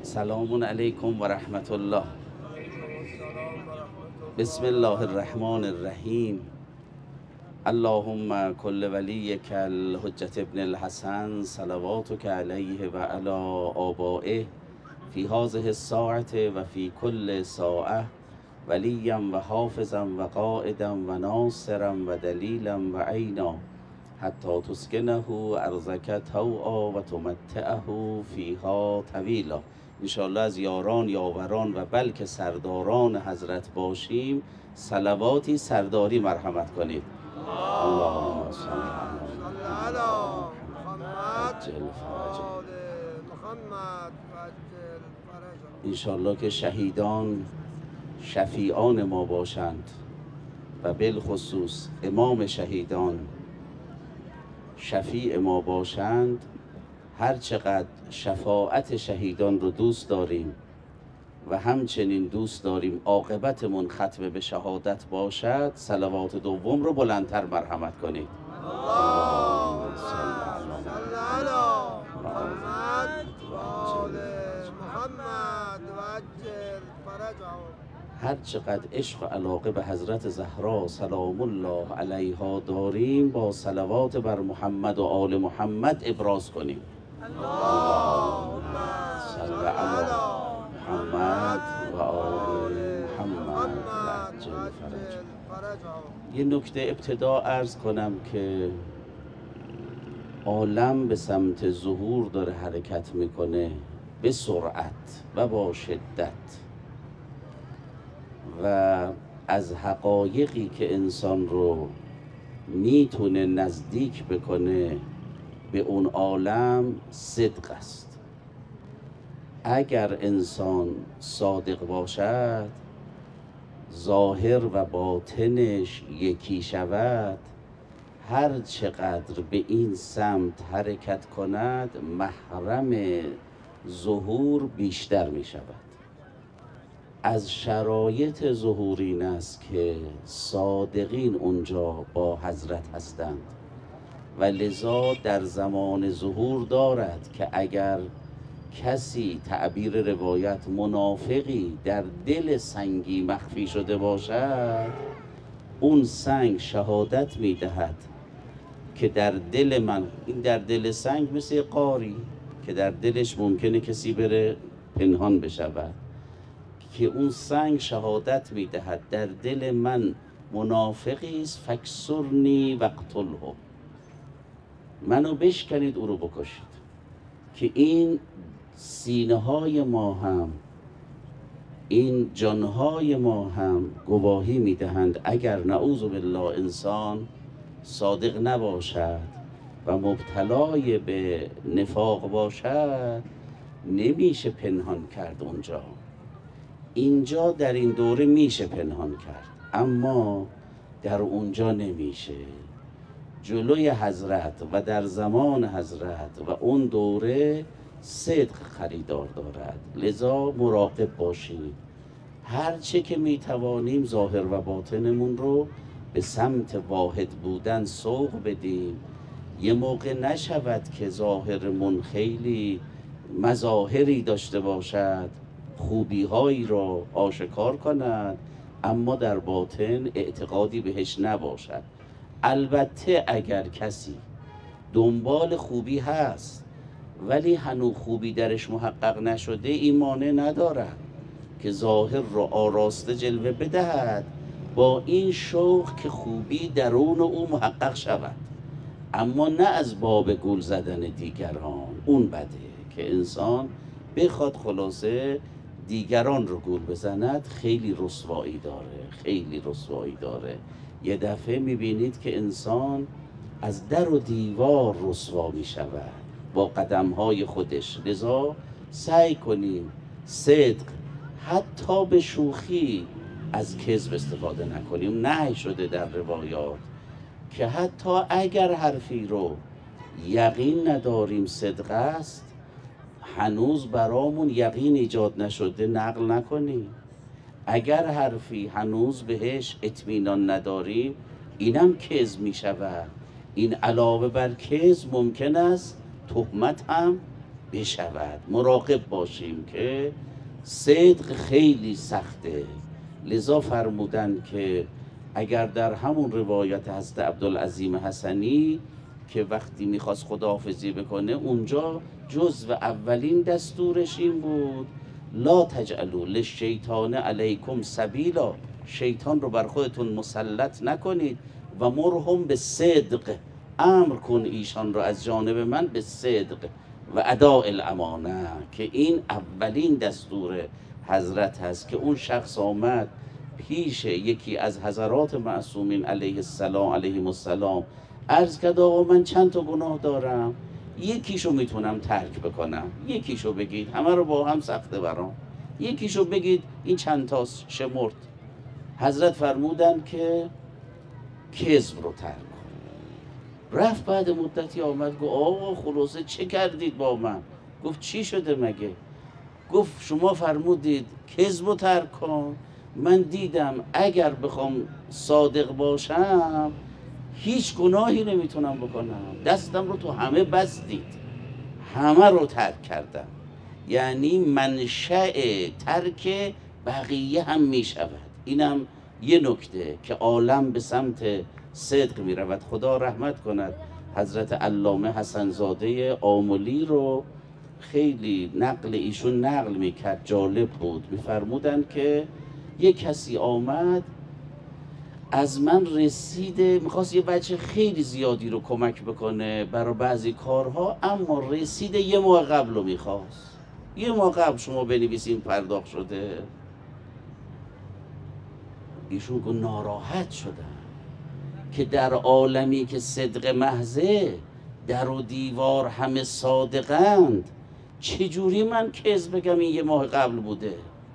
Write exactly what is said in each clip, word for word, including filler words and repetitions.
سلام علیکم و رحمت الله. بسم الله الرحمن الرحیم. اللهم کل ولیک الحجة ابن الحسن صلواتک علیه و علی آبائه فی هذه الساعة و فی کل ساعة ولیا و حافظا و قائدا و ناصرا و دلیلا و عینا حتی تسکنه ارضک طوعا و تمتعه فیها طویلا. انشاءالله از یاران یاوران و بلکه سرداران حضرت باشیم. صلواتی سرداری مرحمت کنید. اللهم صل علی محمد. انشاءالله که شهیدان شفیعان ما باشند و بالخصوص امام شهیدان شفیع ما باشند. هر چقدر شفاعت شهیدان رو دوست داریم و همچنین دوست داریم عاقبتمون ختم به شهادت باشد، صلوات دوم رو بلندتر مرحمت کنید. اللهم صل علی محمد و آل محمد و عجل فرجهم. هر چقدر عشق و علاقه به حضرت زهرا سلام الله علیها داریم، با صلوات بر محمد و آل محمد ابراز کنیم. اللهم صل علی محمد و آل محمد و عجل فرجهم. یه نکته ابتدا عرض کنم که عالم به سمت ظهور داره حرکت میکنه به سرعت و با شدت، و از حقایقی که انسان رو میتونه نزدیک بکنه به اون عالم صدق است. اگر انسان صادق باشد، ظاهر و باطنش یکی شود، هر چقدر به این سمت حرکت کند محرم ظهور بیشتر می شود. از شرایط ظهور این است که صادقین اونجا با حضرت هستند و لذا در زمان ظهور دارد که اگر کسی تعبیر روایت منافقی در دل سنگی مخفی شده باشد، اون سنگ شهادت میدهد که در دل من، این در دل سنگ مثل قاری که در دلش ممکنه کسی بره پنهان بشود، که اون سنگ شهادت میدهد در دل من منافقی است فکسرنی وقتله، منو بشکنید او رو بکشید. که این سینه های ما هم، این جانهای ما هم گواهی میدهند اگر نعوذ بالله انسان صادق نباشد و مبتلای به نفاق باشد، نمیشه پنهان کرد اونجا. اینجا در این دوره میشه پنهان کرد، اما در اونجا نمیشه. جلوی حضرت و در زمان حضرت و اون دوره صدق خریدار دارد، لذا مراقب باشید. هر چه که میتوانیم ظاهر و باطنمون رو به سمت واحد بودن سوق بدیم. یه موقع نشود که ظاهرمون خیلی مظاهری داشته باشد، خوبی هایی را آشکار کند، اما در باطن اعتقادی بهش نباشد. البته اگر کسی دنبال خوبی هست ولی هنوز خوبی درش محقق نشده، این مانع ندارد که ظاهر را آراسته جلوه بدهد با این شوق که خوبی درون او محقق شود، اما نه از باب گول زدن دیگران. اون بده که انسان بخواد خلاصه دیگران رو گول بزند، خیلی رسوایی داره، خیلی رسوایی داره. یه دفعه میبینید که انسان از در و دیوار رسوا میشود با قدمهای خودش. لذا سعی کنیم صدق، حتی به شوخی از کذب استفاده نکنیم. نهی شده در روایات که حتی اگر حرفی رو یقین نداریم صدق است، هنوز برامون یقین ایجاد نشده نقل نکنیم. اگر حرفی هنوز بهش اطمینان نداریم، اینم کذب می شود. این علاوه بر کذب ممکن است تهمت هم بشود. مراقب باشیم که صدق خیلی سخته. لذا فرمودن که اگر در همون روایت حضرت عبدالعظیم حسنی که وقتی میخواست خداحافظی بکنه اونجا جزو اولین دستورش این بود لا تجعلوا للشیطان علیکم سبیلا، شیطان رو بر خودتون مسلط نکنید و مرهم به صدق، امر کن ایشان رو از جانب من به صدق و اداء الامانه، که این اولین دستور حضرت هست. که اون شخص آمد پیش یکی از حضرات معصومین علیه السلام علیهم السلام عرض کرد آقا من چند تا گناه دارم، یکیشو میتونم ترک بکنم، یکیشو بگید، همه رو با هم سخته برام، یکیشو بگید این چند تاست. شمرد. حضرت فرمودن که کذب رو ترک کن. رفت بعد مدتی آمد گفت آقا خلاصه چه کردید با من؟ گفت چی شده مگه؟ گفت شما فرمودید کذب رو ترک کن، من دیدم اگر بخوام صادق باشم هیچ گناهی نمیتونم بکنم، دستم رو تو همه بستید، همه رو ترک کردم. یعنی منشأ ترک بقیه هم میشود. اینم یه نکته که عالم به سمت صدق میرود. خدا رحمت کند حضرت علامه حسن زاده آملی رو، خیلی نقل ایشون نقل میکرد، جالب بود. میفرمودن که یه کسی آمد از من رسیده، میخواست یه بچه خیلی زیادی رو کمک بکنه برای بعضی کارها، اما رسیده یه ماه قبل رو میخواست. یه ماه قبل شما بنویسین پرداخت شده. ایشون گفت ناراحت شدم که در عالمی که صدق محضه در و دیوار همه صادقند، چجوری من کذب بگم این یه ماه قبل بوده؟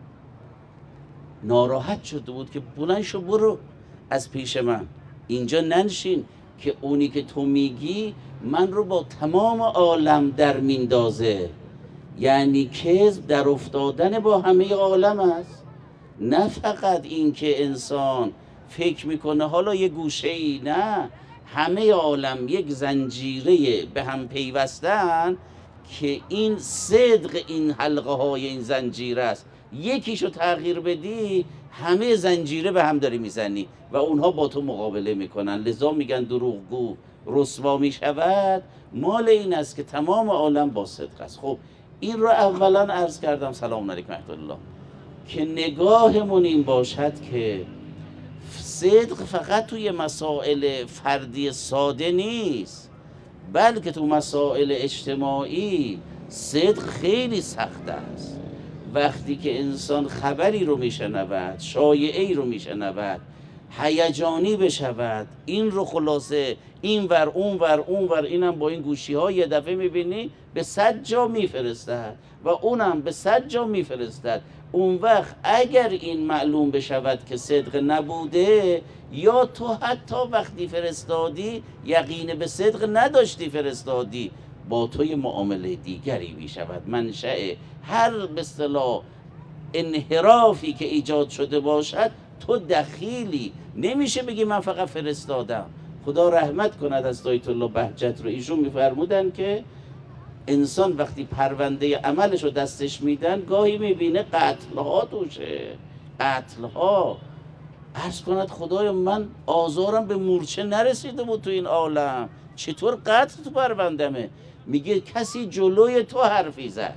ناراحت شده بود که بلند شو برو از پیش من، اینجا ننشین که اونی که تو میگی من رو با تمام عالم در میندازه. یعنی کذب در افتادن با همه عالم است، نه فقط این که انسان فکر میکنه حالا یه گوشه ای، نه، همه عالم یک زنجیره به هم پیوستن که این صدق این حلقه های این زنجیره است. یکیشو تغییر بدی همه زنجیره به هم داری میزنی و اونها با تو مقابله میکنن. لذا میگن دروغگو رسوا میشود، مال این است که تمام عالم با صدق است. خب این رو اولا عرض کردم، سلام علیکم رحمت الله، که نگاهمون این باشد که صدق فقط توی مسائل فردی ساده نیست، بلکه تو مسائل اجتماعی صدق خیلی سخت است. وقتی که انسان خبری رو میشنود، شایعه‌ای رو میشنود، هیجانی بشود، این رو خلاصه این ور اون ور اون ور، اینم با این گوشی ها یه دفعه میبینی به صد جا میفرستد و اونم به صد جا میفرستد. اون وقت اگر این معلوم بشود که صدق نبوده، یا تو حتی وقتی فرستادی یقین به صدق نداشتی فرستادی، با توی معامله دیگری میشود. منشأ هر به اصطلاح انحرافی که ایجاد شده باشد تو دخیلی، نمیشه بگی من فقط فرستادم. خدا رحمت کند از آیت الله بهجت رو، ایشون میفرمودن که انسان وقتی پرونده عملش رو دستش میدن گاهی میبینه قتلها توشه، قتلها. عرض کند خدایا من آزارم به مورچه نرسیده بود تو این عالم، چطور قتل تو پروندمه؟ میگه کسی جلوی تو حرفی زد،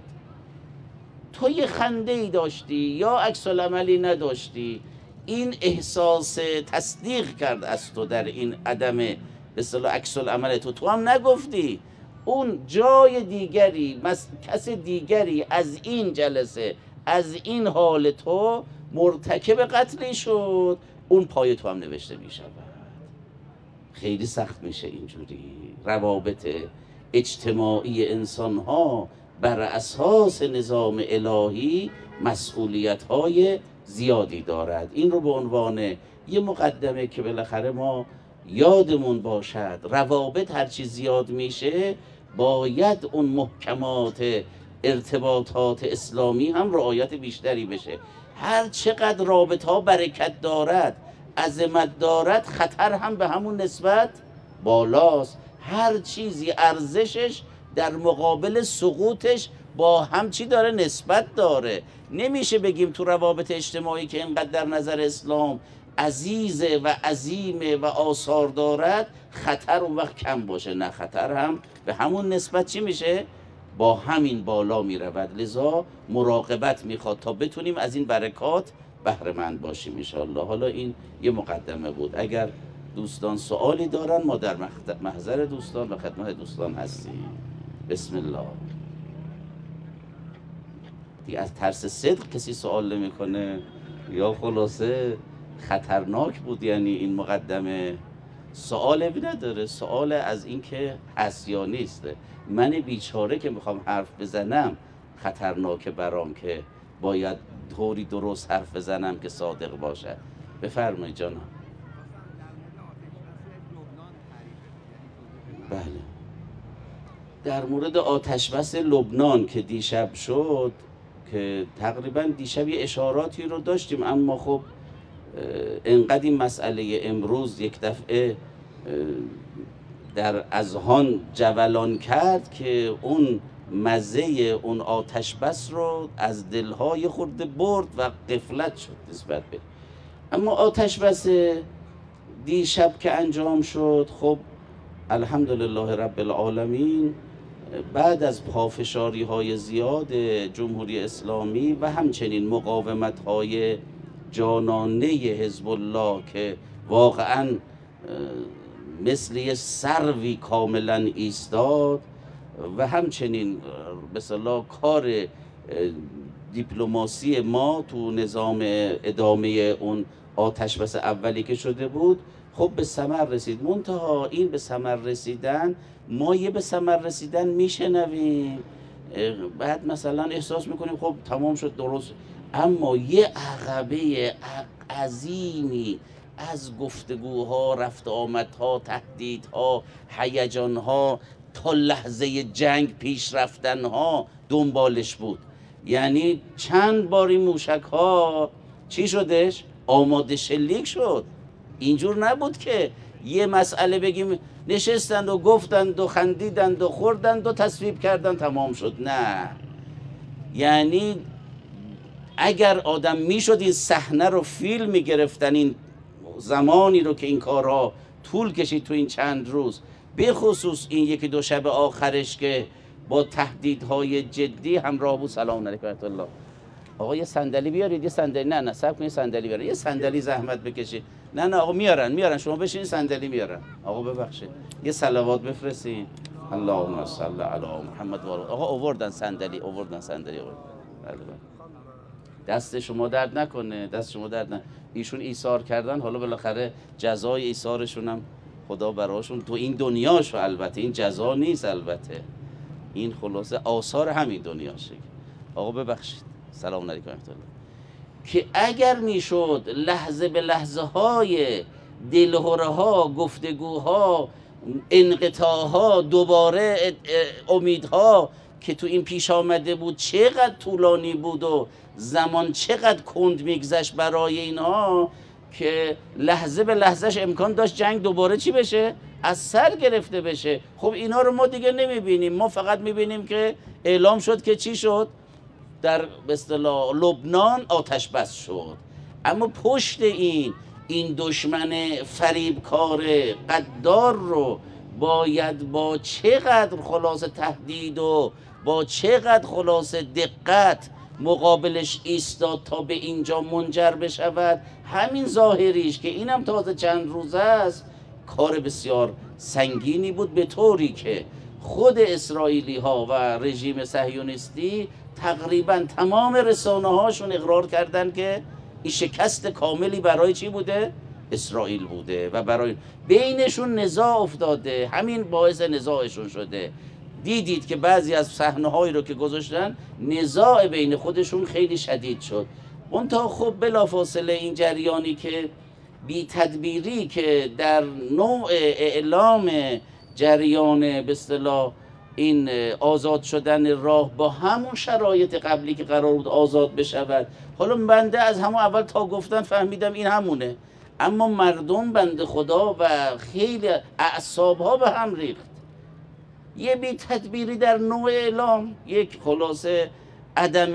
تو یه خنده ای داشتی یا عکس العملی نداشتی، این احساس تصدیق کرد از تو در این عدم به اصطلاح عکس العمل تو، تو هم نگفتی، اون جای دیگری مس... کس دیگری از این جلسه از این حال تو مرتکب قتلی شد، اون پای تو هم نوشته می شود. خیلی سخت میشه اینجوری. روابط اجتماعی انسان ها بر اساس نظام الهی مسئولیت های زیادی دارد. این رو به عنوان یه مقدمه که بالاخره ما یادمون باشد، روابط هرچی زیاد میشه باید اون محکمات ارتباطات اسلامی هم رعایت بیشتری بشه. هر چقدر رابطه ها برکت دارد، عظمت دارد، خطر هم به همون نسبت بالاست. هر چیزی ارزشش در مقابل سقوطش با هم چی داره؟ نسبت داره. نمیشه بگیم تو روابط اجتماعی که اینقدر در نظر اسلام عزیزه و عظیمه و آثار دارد خطر اون وقت کم باشه. نه، خطر هم به همون نسبت چی میشه؟ با همین بالا میرود. لذا مراقبت میخواد تا بتونیم از این برکات بهره مند باشیم انشاءالله. حالا این یه مقدمه بود. اگر دوستان سوالی دارن ما در محضر دوستان و خدمت دوستان هستیم. بسم الله. دیگه از ترس صدق کسی سوال نمیکنه یا خلاصه خطرناک بود؟ یعنی این مقدمه سوالی نداره، سوال از این که هست یا نیست. من بیچاره که میخوام حرف بزنم خطرناکه برام که باید طوری درست حرف بزنم که صادق باشه. بفرمایید جانم. بله، در مورد آتش بس لبنان که دیشب شد، که تقریبا دیشب یه اشاراتی رو داشتیم، اما خب انقدر این مسئله امروز یک دفعه در اذهان جولان کرد که اون مزه اون آتش بس رو از دلهای خورده برد و غفلت شد نسبت به. اما آتش بس دیشب که انجام شد، خب الحمدلله رب العالمین، بعد از پافشاری های زیاد جمهوری اسلامی و همچنین مقاومت های جانانه حزب الله که واقعا مثل یه سروی کاملا ایستاد و همچنین به اصطلاح کار دیپلماسی ما تو نظام ادامه اون آتش بس اولی که شده بود، خب به ثمر رسید. منتها این به ثمر رسیدن، ما یه به ثمر رسیدن میشنویم، بعد مثلا احساس میکنیم خب تمام شد درست، اما یه عقبه عظیمی از گفتگوها، رفت آمدها، تهدیدها، هیجانها تا لحظه جنگ پیش رفتنها دنبالش بود. یعنی چند بار این موشک ها چی شدش؟ آماده شلیک شد. اینجور نبود که یه مسئله بگیم نشستند و گفتند و خندیدند و خوردند و تصویب کردند تمام شد. نه، یعنی اگر آدم میشد این صحنه رو فیلم میگرفتن، این زمانی رو که این کارها طول کشید تو این چند روز، به خصوص این یکی دو شب آخرش که با تهدیدهای جدی همراه بود. سلام علیکم ورحمت الله. آقا یه صندلی بیارید، یه صندلی. نه نه صبر کنید، صندلی بیارید، یه صندلی زحمت بکشید. نه نه آقا میارن میارن شما بشینید، صندلی میارن. آقا ببخشید یه صلوات بفرستین. اللهم صل علی محمد و آله. آقا آوردن صندلی، آوردن صندلی آوردن. بله بله. دست شما درد نکنه، دست شما درد نکنه. ایشون ایثار کردن، حالا بالاخره جزای ایثارشون هم خدا براشون تو این دنیاشو، البته این جزا نیست، البته این خلاصه آثار همین دنیاشه. آقا ببخشید. سلام علیکم ورحمت الله. که اگر میشد لحظه به لحظه های دلهره ها، گفتگوها، انقطاعها، دوباره امیدها که تو این پیش آمده بود چقدر طولانی بود و زمان چقدر کند میگذشت برای اینها، که لحظه به لحظهش امکان داشت جنگ دوباره چی بشه؟ از سر گرفته بشه. خب اینا رو ما دیگه نمیبینیم، ما فقط میبینیم که اعلام شد که چی شد؟ در به اصطلاح لبنان آتش بس شد. اما پشت این این دشمن فریبکار قدار رو باید با چقدر خلاصه تهدید و با چقدر خلاصه دقت مقابلش ایستاد تا به اینجا منجر بشود. همین ظاهریش که اینم تازه چند روز است، کار بسیار سنگینی بود، به طوری که خود اسرائیلی ها و رژیم صهیونیستی تقریبا تمام رسانه هاشون اقرار کردن که این شکست کاملی برای چی بوده؟ اسرائیل بوده و برای بینشون نزاع افتاده، همین باعث نزاعشون شده. دیدید که بعضی از صحنه هایی رو که گذاشتن نزاع بین خودشون خیلی شدید شد. منتها خب بلافاصله این جریانی که بی تدبیری که در نوع اعلام جریان به اصطلاح این آزاد شدن راه با همون شرایط قبلی که قرار بود آزاد بشود، حالا بنده از همون اول تا گفتن فهمیدم این همونه، اما مردم بنده خدا و خیلی اعصاب ها به هم ریخت. یه بی تدبیری در نوع اعلام، یک خلاصه عدم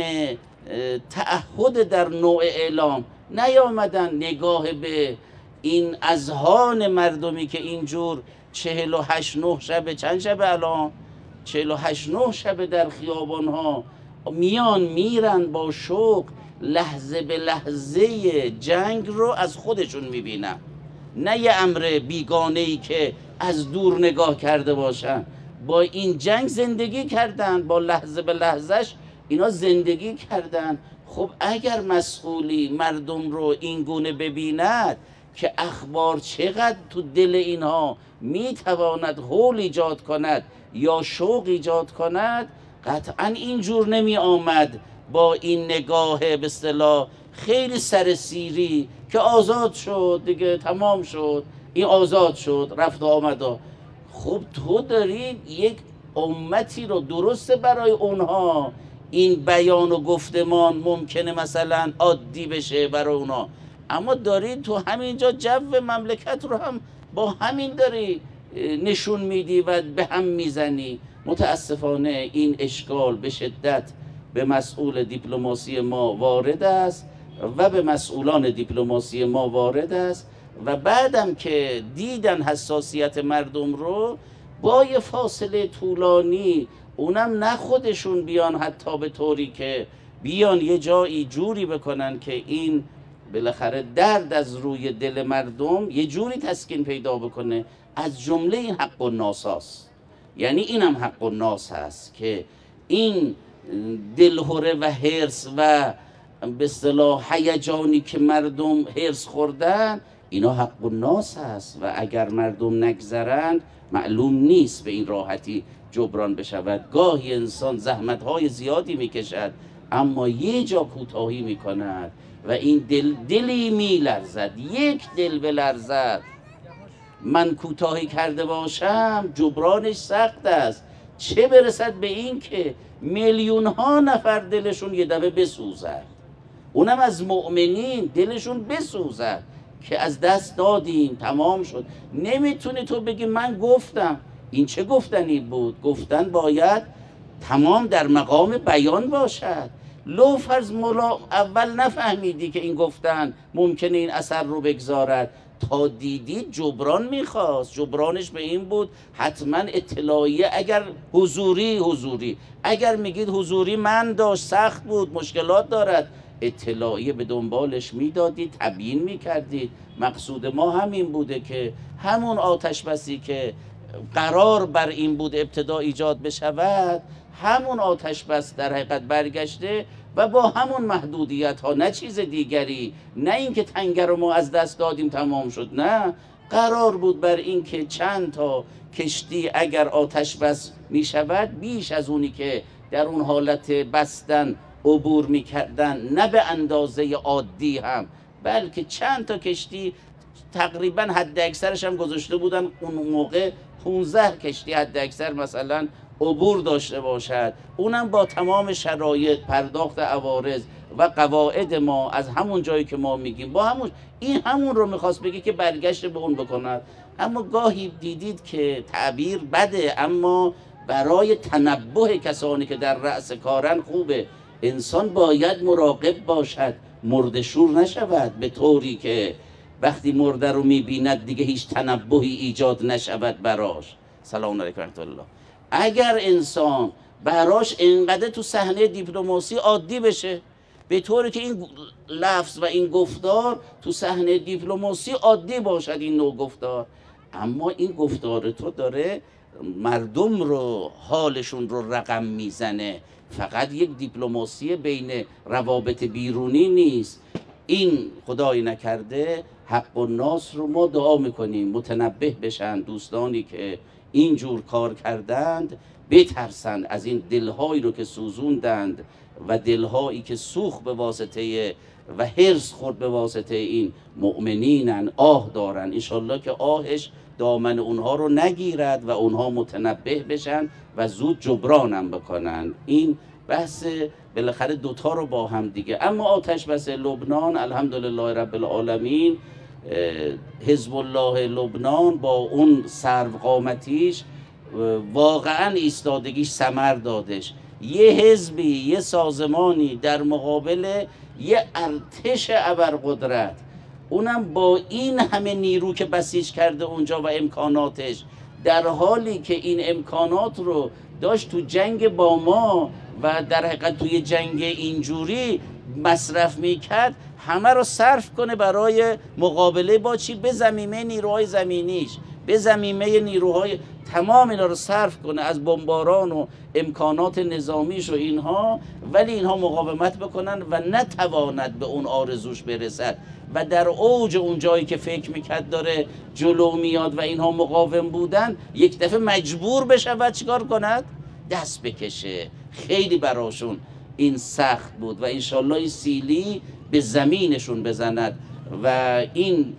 تعهد در نوع اعلام، نیامدن نگاه به این اذهان مردمی که اینجور چهل و هشت نه شبه، چند شبه الان؟ چهل و هشت نه شبه در خیابان ها میان میرن با شوق، لحظه به لحظه جنگ رو از خودشون میبینن، نه یه امر بیگانه‌ای که از دور نگاه کرده باشن. با این جنگ زندگی کردن، با لحظه به لحظهش اینا زندگی کردن. خب اگر مسئولی مردم رو این گونه ببیند که اخبار چقدر تو دل اینها میتواند هول ایجاد کند یا شوق ایجاد کند، قطعا اینجور نمی آمد با این نگاه به اصطلاح خیلی سرسیری که آزاد شد دیگه، تمام شد، این آزاد شد رفت و آمد. خب تو داری یک امتی رو، درسته برای اونها این بیان و گفتمان ممکنه مثلا عادی بشه برای اونها، اما داری تو همینجا جو مملکت رو هم با همین داری نشون میدی و به هم میزنی. متاسفانه این اشکال به شدت به مسئول دیپلماسی ما وارد است و به مسئولان دیپلماسی ما وارد است و بعدم که دیدن حساسیت مردم رو، با یه فاصله طولانی، اونم نه خودشون بیان حتی به طوری که بیان یه جایی جوری بکنن که این بالاخره درد از روی دل مردم یه جوری تسکین پیدا بکنه. از جمله این حق الناس هست، یعنی اینم حق الناس هست که این دلهره و حرص و به اصطلاح هیجانی که مردم حرص خوردن، اینا حق الناس هست و اگر مردم نگذرند معلوم نیست به این راحتی جبران بشود. گاهی انسان زحمت‌های زیادی میکشد اما یه جا کوتاهی میکند و این دل دلی میلرزد، یک دل بلرزد من کوتاهی کرده باشم جبرانش سخت است، چه برسد به این که میلیون ها نفر دلشون یه دفعه بسوزد، اونم از مؤمنین دلشون بسوزد که از دست دادیم تمام شد. نمیتونی تو بگی من گفتم. این چه گفتنی بود؟ گفتن باید تمام در مقام بیان باشد. لو فرض مولا اول نفهمیدی که این گفتن ممکنه این اثر رو بگذارد، تا دیدی جبران میخواست، جبرانش به این بود حتما اطلاعیه، اگر حضوری حضوری اگر میگید حضوری من داشت سخت بود مشکلات دارد، اطلاعیه به دنبالش میدادید، تبیین میکردید. مقصود ما همین بوده که همون آتش بسی که قرار بر این بود ابتدا ایجاد بشود، همون آتش بس در حقیقت برگشته و با همون محدودیت ها، نه چیز دیگری، نه اینکه تنگه رو ما از دست دادیم تمام شد، نه، قرار بود بر این که چند تا کشتی اگر آتش بس می شود بیش از اونی که در اون حالت بستن عبور می کردن، نه به اندازه عادی هم، بلکه چند تا کشتی تقریبا حد اکثرش هم گذاشته بودن اون موقع پونزده کشتی حد اکثر مثلا عبور داشته باشد، اونم با تمام شرایط، پرداخت عوارض و قواعد ما از همون جایی که ما میگیم، با همون این همون رو میخواست بگی که برگشت به اون بکند. اما گاهی دیدید که تعبیر بده، اما برای تنبه کسانی که در رأس کارن خوبه. انسان باید مراقب باشد مرده‌شور نشود، به طوری که وقتی مرده رو میبیند دیگه هیچ تنبهی ایجاد نشود براش. سلام علیکم ورحمت الله. اگر انسان براش انقدر تو صحنه دیپلماسی عادی بشه، به طوری که این لفظ و این گفتار تو صحنه دیپلماسی عادی باشد، این نوع گفتار، اما این گفتار تو داره مردم رو، حالشون رو رقم میزنه. فقط یک دیپلماسی بین روابط بیرونی نیست. این خدای نکرده حق الناس رو ما دعا میکنیم متنبه بشن دوستانی که اینجور کار کردند، بترسند از این دلهایی رو که سوزوندند و دلهایی که سوخت به واسطه و حرص خورد به واسطه این مؤمنینن، آه دارن. انشالله که آهش دامن اونها رو نگیرد و اونها متنبه بشن و زود جبرانم بکنن. این بحث بالاخره دوتا رو با هم دیگه. اما آتش بس لبنان الحمدلله رب العالمین، حزب الله لبنان با اون سرو قامتیش واقعا ایستادگیش ثمر دادش. یه حزبی، یه سازمانی در مقابل یه ارتش ابرقدرت، اونم با این همه نیرو که بسیج کرده اونجا و امکاناتش، در حالی که این امکانات رو داشت تو جنگ با ما و در حقیقت توی جنگ اینجوری مصرف میکرد، همه رو صرف کنه برای مقابله با چی؟ به زمینه نیروهای زمینیش، به زمینه نیروهای تمام اینا رو صرف کنه از بمباران و امکانات نظامیش و اینها، ولی اینها مقاومت بکنن و نتواند به اون آرزوش برسد و در اوج اون جایی که فکر میکرد داره جلو میاد و اینها مقاوم بودن، یک دفعه مجبور بشه و چیکار کند؟ دست بکشه. خیلی براشون این سخت بود و انشالله این سیلی به زمینشون بزند و این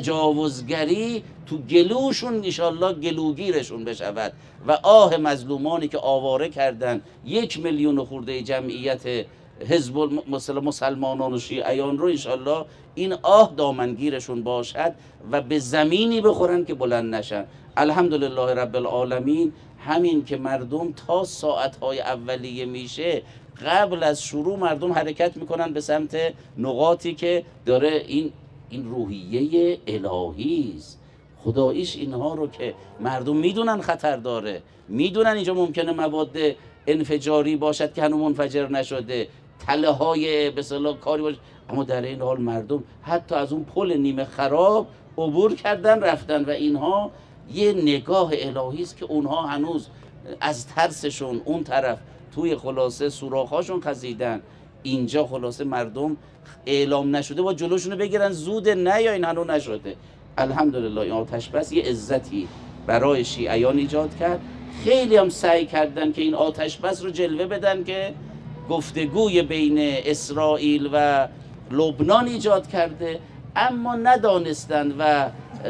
تجاوزگری تو گلوشون انشالله گلوگیرشون بشود و آه مظلومانی که آواره کردن یک میلیون خورده جمعیت حزب مسلمانان و شیعیان رو، انشالله این آه دامنگیرشون باشد و به زمینی بخورن که بلند نشن. الحمدلله رب العالمین. همین که مردم تا ساعتهای اولیه میشه، قبل از شروع مردم حرکت میکنن به سمت نقاطی که داره این این روحیه الهی است. خداییش اینها رو که مردم میدونن خطر داره، میدونن اینجا ممکنه مواد انفجاری باشد که هنوز منفجر نشده، تله های به اصطلاح کاری باشه، اما در این حال مردم حتی از اون پل نیمه خراب عبور کردن رفتن و اینها یه نگاه الهی است که اونها هنوز از ترسشون اون طرف توی خلاصه سوراخ‌هاشون خزیدن. اینجا خلاصه مردم اعلام نشده با جلوشونو بگیرن، زود نه یا این هنوز نشده. الحمدلله این آتش بس یه عزتی برای شیعیان ایجاد کرد. خیلی هم سعی کردن که این آتش بس رو جلوه بدن که گفتگوی بین اسرائیل و لبنان ایجاد کرده، اما ندانستن و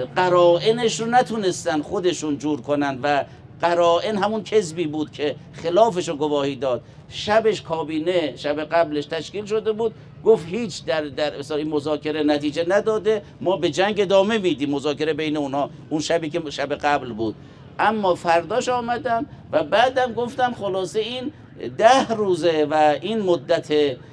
قرائنش رو نتونستن خودشون جور کنن و قرائن همون کذبی بود که خلافش رو گواهی داد. شبش کابینه شب قبلش تشکیل شده بود، گفت هیچ در در این مذاکره نتیجه نداده، ما به جنگ ادامه میدیم، مذاکره بین اونها اون شبی که شب قبل بود. اما فرداش آمدم و بعدم گفتم خلاصه این ده روزه و این مدت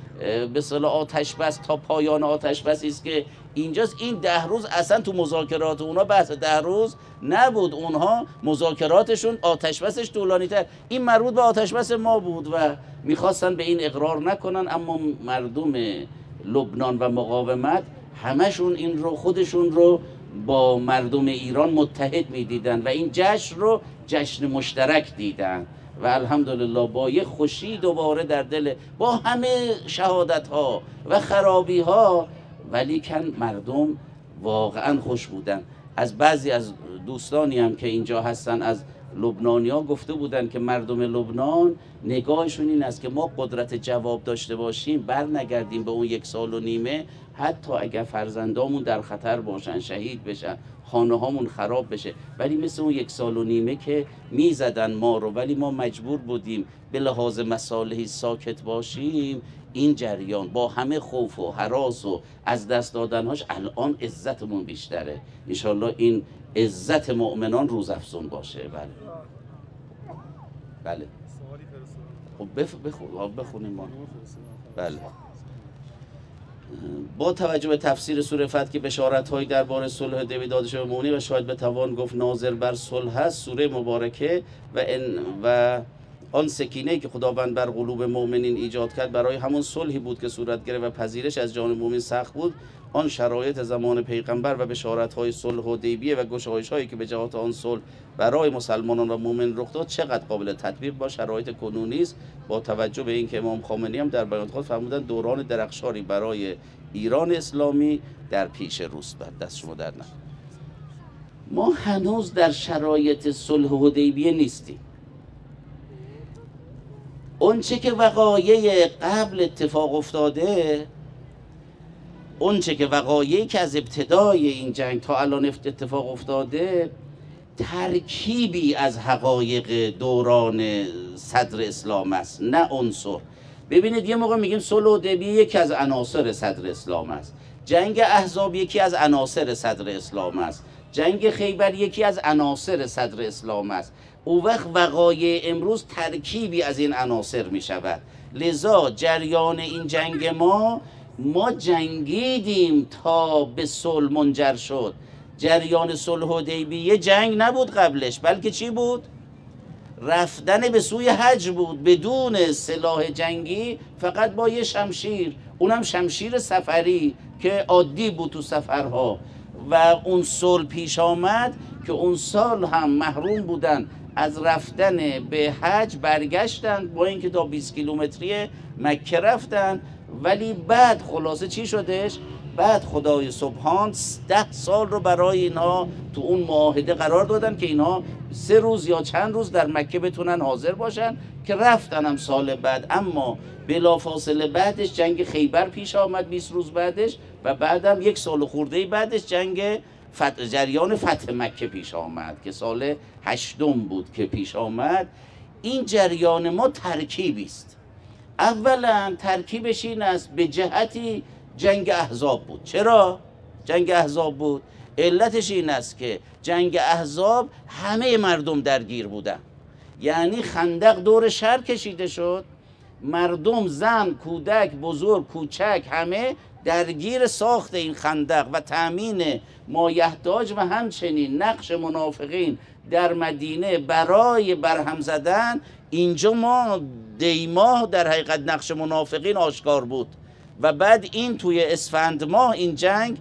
به اصطلاح آتش بس تا پایان آتش بس است که اینجاست. این ده روز اصلا تو مذاکرات اونا بحث ده روز نبود، اونها مذاکراتشون آتش بسش طولانی تر، این مربوط به آتش بس ما بود و میخواستن به این اقرار نکنن. اما مردم لبنان و مقاومت همشون این رو خودشون رو با مردم ایران متحد میدیدن و این جشن رو جشن مشترک دیدن و الحمدلله با یه خوشی دوباره در دل، با همه شهادت ها و خرابی ها، ولی کن مردم واقعا خوش بودن. از بعضی از دوستانی هم که اینجا هستن از لبنانیا گفته بودن که مردم لبنان نگاهشون این است که ما قدرت جواب داشته باشیم بر نگردیم به اون یک سال و نیمه، حتی اگر فرزندامون در خطر باشن، شهید بشن، خانه هامون خراب بشه، ولی مثل اون یک سال و نیمه که میزدن ما رو ولی ما مجبور بودیم به لحاظ مصالحی ساکت باشیم، این جریان با همه خوف و هراس و از دست دادنهاش الان عزتمون بیشتره. انشالله این عزت مؤمنان روزافزون باشه. بله بله خب بخ... بخ... بخونیم ما. بله با توجه به تفسیر سوره فتح که بشارت‌هایی درباره صلح دیو داده شده به مؤمنین و شاید بتوان گفت ناظر بر صلح است، سوره مبارکه و ان و آن سکینه‌ای که خداوند بر قلوب مؤمنین ایجاد کرد برای همون صلحی بود که صورت گرفت و پذیرش از جانب مؤمن سخت بود. آن شرایط زمان پیغمبر و بشارت‌های صلح حدیبیه و گشایش‌هایی که به جهات آن صلح برای مسلمانان و مؤمنین رخ داد چقدر قابل تطبیق با شرایط کنونی است، با توجه به اینکه امام خامنه‌ای هم در بیانات خود فرمودند دوران درخشاری برای ایران اسلامی در پیش روست. بر دست شما در نکنه. ما هنوز در شرایط صلح حدیبیه نیستیم. اون چه که وقایع قبل اتفاق افتاده، اون چه که وقایعی که از ابتدای این جنگ تا الان اتفاق افتاده، ترکیبی از حقایق دوران صدر اسلام است، نه عنصر. ببینید یه موقع میگیم صلح حدیبیه یکی از عناصر صدر اسلام است، جنگ احزاب یکی از عناصر صدر اسلام است، جنگ خیبر یکی از عناصر صدر اسلام است، او وقت وقایع امروز ترکیبی از این عناصر می شود. لذا جریان این جنگ ما ما جنگیدیم تا به صلح منجر شد. جریان صلح حدیبیه جنگ نبود قبلش، بلکه چی بود؟ رفتن به سوی حج بود، بدون سلاح جنگی، فقط با یه شمشیر، اونم شمشیر سفری که عادی بود تو سفرها. و اون صلح پیش آمد که اون سال هم محروم بودن از رفتن به حج، برگشتن با اینکه تا بیست کیلومتری مکه رفتن. ولی بعد خلاصه چی شدش؟ بعد خدای سبحان ده سال رو برای اینها تو اون معاهده قرار دادن که اینها سه روز یا چند روز در مکه بتونن حاضر باشن، که رفتن هم سال بعد. اما بلافاصله بعدش جنگ خیبر پیش آمد بیست روز بعدش، و بعدم یک سال خورده بعدش جنگ فتح، جریان فتح مکه پیش آمد که سال هشتم بود که پیش آمد. این جریان ما ترکیبی است. اولا ترکیبش این است، به جهتی جنگ احزاب بود. چرا جنگ احزاب بود؟ علتش این است که جنگ احزاب همه مردم درگیر بودن. یعنی خندق دور شهر کشیده شد، مردم، زن، کودک، بزرگ، کوچک، همه درگیر ساخت این خندق و تأمین مایحتاج و همچنین نقش منافقین در مدینه برای برهم زدن. اینجا ما دیماه در حقیقت نقش منافقین آشکار بود. و بعد این توی اسفند ماه این جنگ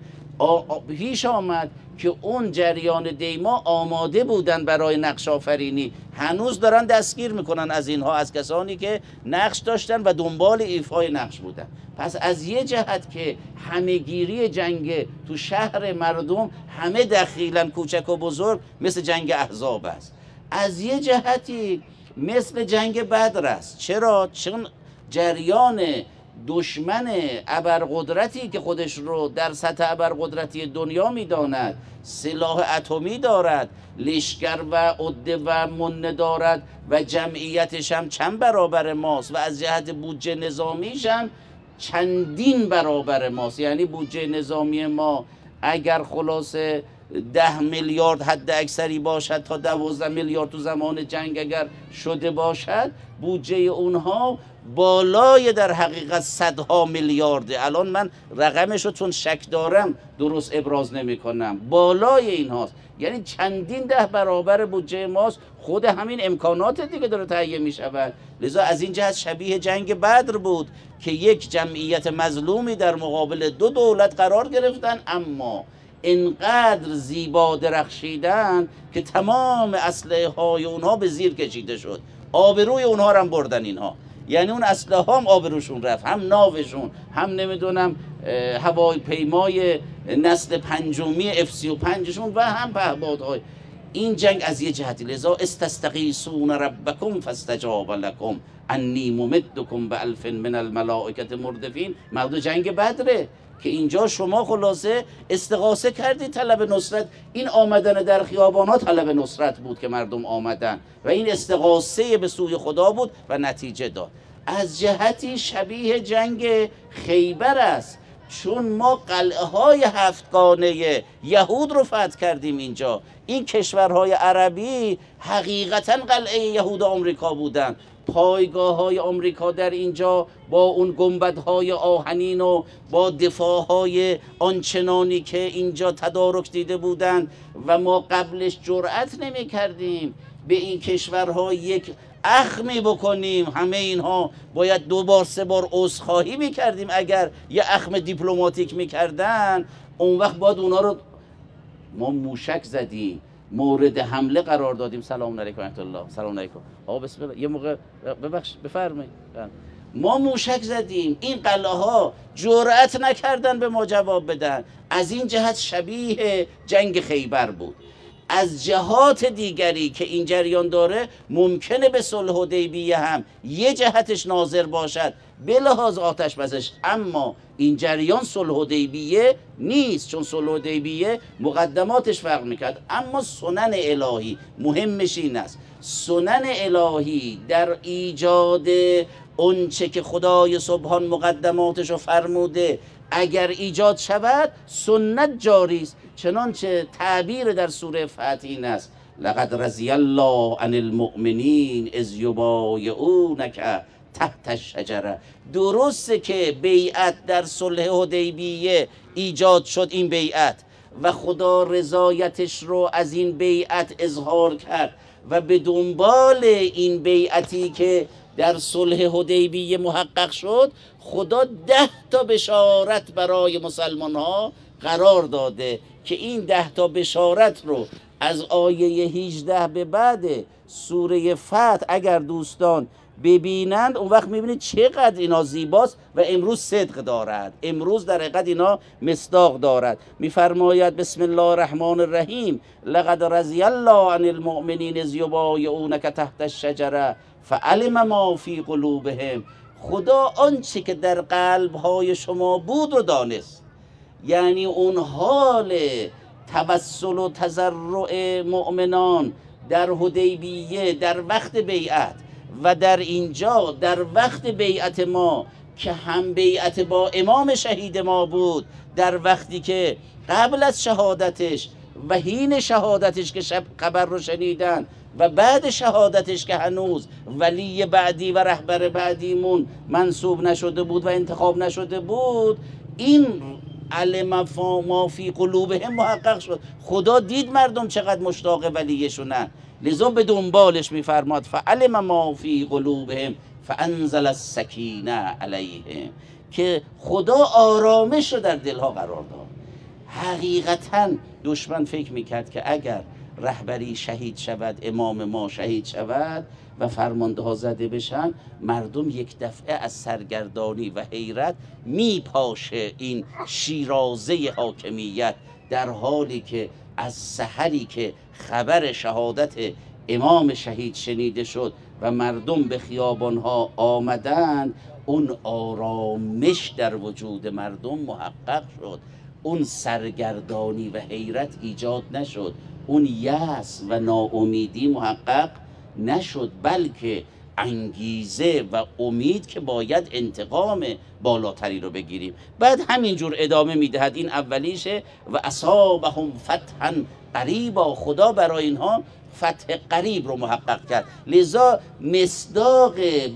پیش آمد که اون جریان دیما آماده بودن برای نقش آفرینی، هنوز دارن دستگیر میکنن از اینها، از کسانی که نقش داشتن و دنبال ایفای نقش بودن. پس از یه جهت که همهگیری جنگ تو شهر مردم، همه دخیلن، کوچک و بزرگ، مثل جنگ احزاب است. از یه جهتی مثل جنگ بدر است. چرا؟ چون جریان دشمن ابرقدرتی که خودش رو در سطح ابرقدرتی دنیا میداند، سلاح اتمی دارد، لشکر و عده و منه دارد و جمعیتش هم چند برابر ماست و از جهت بودجه نظامیش هم چندین برابر ماست. یعنی بودجه نظامی ما اگر خلاصه ده میلیارد حد اکثری باشد تا دوازده میلیارد تو زمان جنگ اگر شده باشد، بودجه اونها بالای در حقیقت صدها میلیارده. الان من رقمش رو چون شک دارم درست ابراز نمی کنم، بالای این هاست. یعنی چندین ده برابر بودجه ماست. خود همین امکانات دیگه داره تهیه می شود. لذا از این جهت شبیه جنگ بدر بود که یک جمعیت مظلومی در مقابل دو دولت قرار گرفتن، اما اینقدر زیبا درخشیدن که تمام اسلحه های اونها به زیر کشیده شد. آبروی اونها رو هم بردن اینها. یعنی اون اسلحه هم آبروشون رفت، هم ناوشون، هم نمیدونم هواپیمای نسل پنجمی اف سی و پنجشون و هم پهپادهای. این جنگ از یه جهتی. لذا استستغیثون ربکم فاستجاب لکم انی ممدکم بالف من الملائکه مردفین. موضوع جنگ بدره که اینجا شما خلاصه استغاثه کردید طلب نصرت. این آمدن در خیابان ها طلب نصرت بود که مردم آمدن و این استغاثه به سوی خدا بود و نتیجه داد. از جهتی شبیه جنگ خیبر است، چون ما قلعه های هفتگانه یهود رو فتح کردیم. اینجا این کشورهای عربی حقیقتا قلعه یهود آمریکا بودن. پایگاه های آمریکا در اینجا با اون گنبدهای آهنین و با دفاعهای آنچنانی که اینجا تدارک دیده بودند و ما قبلش جرأت نمی کردیم به این کشورها یک اخمی بکنیم. همه اینها باید دو بار سه بار عذرخواهی میکردیم. اگر یه اخم دیپلماتیک میکردن اون وقت باید اونا رو ما موشک زدیم، مورد حمله قرار دادیم. سلام علیکم و رحمت الله. سلام علیکم. آقا بسم الله. یه موقع ببخش بفرمایید. ما موشک زدیم، این قلعه ها جرأت نکردن به ما جواب بدن. از این جهت شبیه جنگ خیبر بود. از جهات دیگری که این جریان داره ممکنه به صلح حدیبیه هم یه جهتش ناظر باشد به لحاظ آتش بسش، اما این جریان صلح حدیبیه نیست، چون صلح حدیبیه مقدماتش فرق میکرد. اما سنن الهی مهمش این است، سنن الهی در ایجاد اونچه که خدای سبحان مقدماتش رو فرموده اگر ایجاد شود سنت جاری است. چنانچه تعبیر در سوره فتح این است لقد رضی الله عن المؤمنین اذ یبایعونک تحت الشجره. درسته که بیعت در صلح حدیبیه ایجاد شد این بیعت و خدا رضایتش رو از این بیعت اظهار کرد و به دنبال این بیعتی که در صلح حدیبیه محقق شد خدا ده تا بشارت برای مسلمان ها قرار داده که این ده تا بشارت رو از آیه هجده به بعد سوره فتح اگر دوستان ببینند اون وقت میبینید چقدر اینا زیباست و امروز صدق دارد، امروز در حقیقت اینا مصداق دارد. میفرماید بسم الله الرحمن الرحیم لقد رضی الله عن المؤمنین اذ یبایعونک تحت الشجره فعلم ما فی قلوبهم. خدا آنچه که در قلبهای شما بود رو دانست، یعنی اون حال توسل و تضرع مؤمنان در حدیبیه در وقت بیعت و در اینجا در وقت بیعت ما که هم بیعت با امام شهید ما بود، در وقتی که قبل از شهادتش و حین شهادتش که شب خبر رو شنیدن و بعد شهادتش که هنوز ولی بعدی و رهبر بعدیمون منصوب نشده بود و انتخاب نشده بود، این علم ما فی قلوبهم محقق شد. خدا دید مردم چقدر مشتاق ولیشونن، لذا به دنبالش میفرماد فعلم ما فی قلوبهم فانزل السکینه علیهم، که خدا آرامش رو در دلها قرار داد. حقیقتا دشمن فکر میکرد که اگر رهبری شهید شود، امام ما شهید شود و فرمانده ها زده بشن، مردم یک دفعه از سرگردانی و حیرت میپاشه این شیرازه حاکمیت، در حالی که از سحری که خبر شهادت امام شهید شنیده شد و مردم به خیابانها آمدند، اون آرامش در وجود مردم محقق شد، اون سرگردانی و حیرت ایجاد نشد، اون یأس و ناامیدی محقق نشد، بلکه انگیزه و امید که باید انتقام بالاتری رو بگیریم. بعد همینجور ادامه میدهد، این اولیشه و اصابهم فتحا قریبا، خدا برای اینها فتح قریب رو محقق کرد. لذا مصداق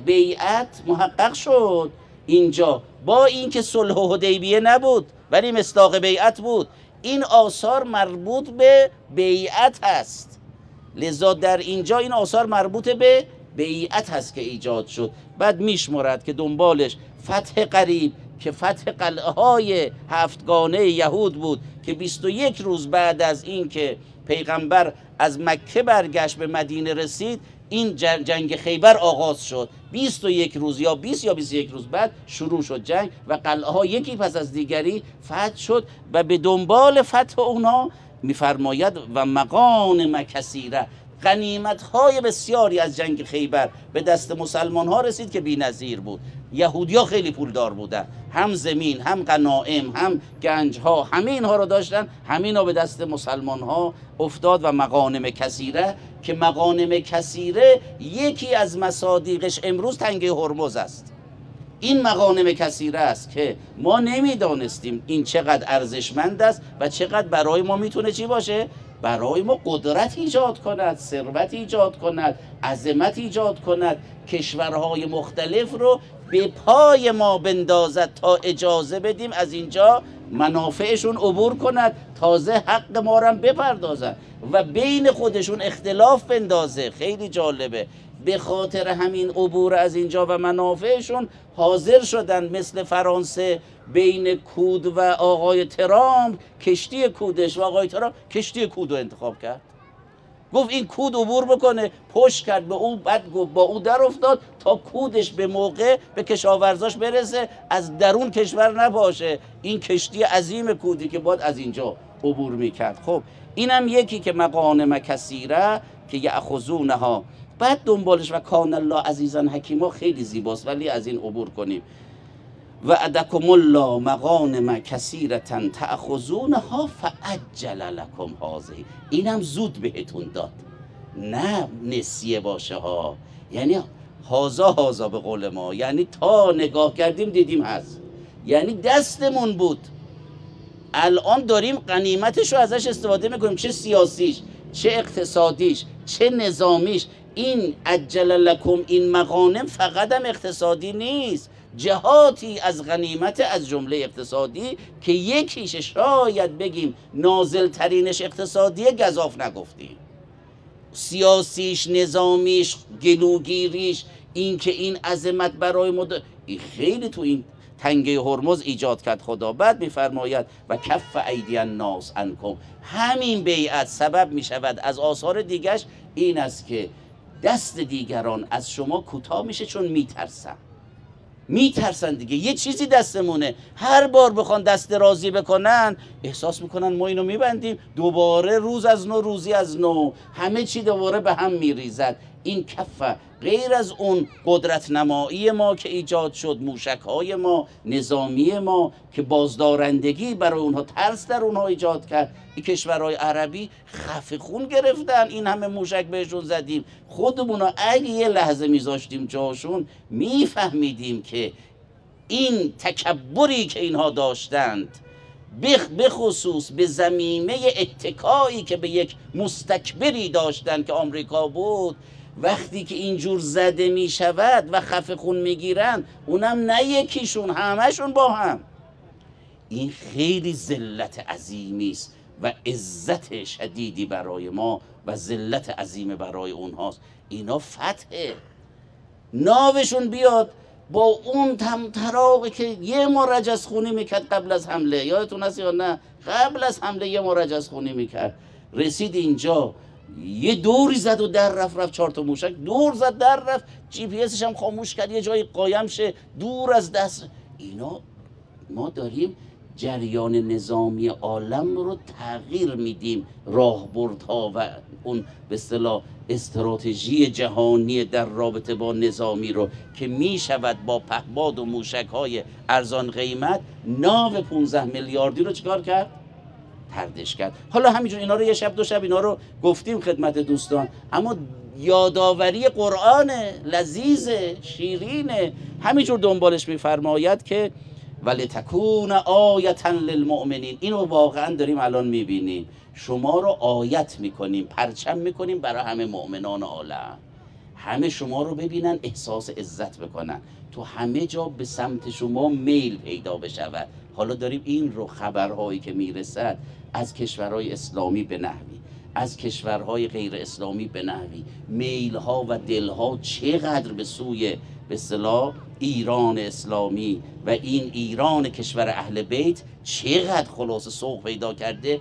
بیعت محقق شد اینجا، با اینکه صلح حدیبیه نبود ولی مصداق بیعت بود. این آثار مربوط به بیعت هست، لذا در اینجا این آثار مربوط به بیعت هست که ایجاد شد. بعد میشمرد که دنبالش فتح قریب که فتح قلعه های هفتگانه یهود بود که بیست و یک روز بعد از این که پیغمبر از مکه برگشت به مدینه رسید، این جنگ خیبر آغاز شد. بیست و یک روز یا بیست یا بیست و یک روز بعد شروع شد جنگ و قلعه ها یکی پس از دیگری فتح شد و به دنبال فتح اونا میفرماید و مغانم کثیره، غنیمت های بسیاری از جنگ خیبر به دست مسلمان ها رسید که بی نظیر بود. یهودی ها خیلی پولدار بودن، هم زمین هم غنایم هم گنج ها، همه اینها رو داشتن، همین ها به دست مسلمان ها افتاد. و مغانم کثیره که مغانم کثیره یکی از مصادیقش امروز تنگه هرمز است. این مغانم کثیره است که ما نمیدانستیم این چقدر ارزشمند است و چقدر برای ما میتونه چی باشه، برای ما قدرت ایجاد کند، ثروت ایجاد کند، عظمت ایجاد کند، کشورهای مختلف رو به پای ما بندازد تا اجازه بدیم از اینجا منافعشون عبور کند، تازه حق ما رو بپردازن و بین خودشون اختلاف بندازه. خیلی جالبه، به خاطر همین عبور از اینجا و منافعشون حاضر شدن مثل فرانسه بین کود و آقای ترامپ، کشتی کودش و آقای ترامپ کشتی کود رو انتخاب کرد. گفت این کود عبور بکنه، پشت کرد به اون، بعد گفت با اون در افتاد تا کودش به موقع به کشاورزاش برسه، از درون کشور نباشه. این کشتی عظیم کودی که باید از اینجا عبور میکرد. خب اینم یکی که مغانم کثیره که یأخذونها. بعد دنبالش و کان الله عزیزا حکیما، خیلی زیباست ولی از این عبور کنیم. و ادکم الله مغانم کثیره تأخذونها فعجل لکم هذه، اینم زود بهتون داد، نه نسیه باشه ها، یعنی هازا هازا به قول ما، یعنی تا نگاه کردیم دیدیم هست، یعنی دستمون بود، الان داریم غنیمتش رو ازش استفاده میکنیم، چه سیاسیش چه اقتصادیش چه نظامیش. این عجل لکم این مغانم فقط هم اقتصادی نیست، جهاتی از غنیمت از جمله اقتصادی که یکیش شاید بگیم نازل ترینش اقتصادی، گزاف نگفتیم، سیاسیش، نظامیش، گلوگیریش، این که این عظمت برای مد... این خیلی تو این تنگه هرمز ایجاد کرد خدا. بعد میفرماید و کف ایدی الناس عنکم، همین بیعت سبب میشود از آثار دیگرش این است که دست دیگران از شما کوتاه میشه، چون میترسن میترسن دیگه. یه چیزی دستمونه، هر بار بخوان دست درازی بکنن احساس میکنن ما اینو میبندیم، دوباره روز از نو روزی از نو همه چی دوباره به هم میریزد. این کفه غیر از اون قدرت نمایی ما که ایجاد شد، موشک های ما، نظامی ما که بازدارندگی برای اونها، ترس در اونها ایجاد کرد. این کشورهای عربی خفه خون گرفتن، این همه موشک بهشون زدیم. خودمون اگه یه لحظه میذاشتیم جاشون میفهمیدیم که این تکبری که اینها داشتند، به خصوص به زمینه اتکایی که به یک مستکبری داشتند که آمریکا بود، وقتی که اینجور زده می شود و خفه خون می گیرن، اونم نه یکیشون، همهشون با هم، این خیلی ذلت عظیمی است و عزت شدیدی برای ما و ذلت عظیم برای اونهاست. اینا فتحه، ناوشون بیاد با اون تمطراقی که یه ما رجزخونی میکرد قبل از حمله، یادتون هست یا نه؟ قبل از حمله یه ما رجزخونی میکرد، رسید اینجا یه دوری زد و در رفت، رفت چهار تا موشک دور زد در رفت، جی پی اسش هم خاموش کرد، یه جایی قایم شه دور از دست. اینا ما داریم جریان نظامی عالم رو تغییر میدیم، راهبردها و اون به اصطلاح استراتژی جهانی در رابطه با نظامی رو که میشود با پهباد و موشک های ارزان قیمت ناو پونزده میلیاردی رو چیکار کرد؟ تردش کرد. حالا همینجور اینا رو یه شب دو شب اینا رو گفتیم خدمت دوستان، اما یادآوری قرآن لذیذ شیرینه، همینجور دنبالش میفرماید که ولتکون آیة للمؤمنین. اینو واقعا داریم الان میبینیم، شما رو آیت میکنیم، پرچم میکنیم برای همه مؤمنان عالم، همه شما رو ببینن، احساس عزت بکنن، تو همه جا به سمت شما میل پیدا بشود. حالا داریم این رو خبرهایی که میرسد از کشورهای اسلامی به نحوی، از کشورهای غیر اسلامی به نحوی، میلها و دلها چقدر به سوی به اصطلاح ایران اسلامی و این ایران کشور اهل بیت چقدر خلاصه سوق پیدا کرده.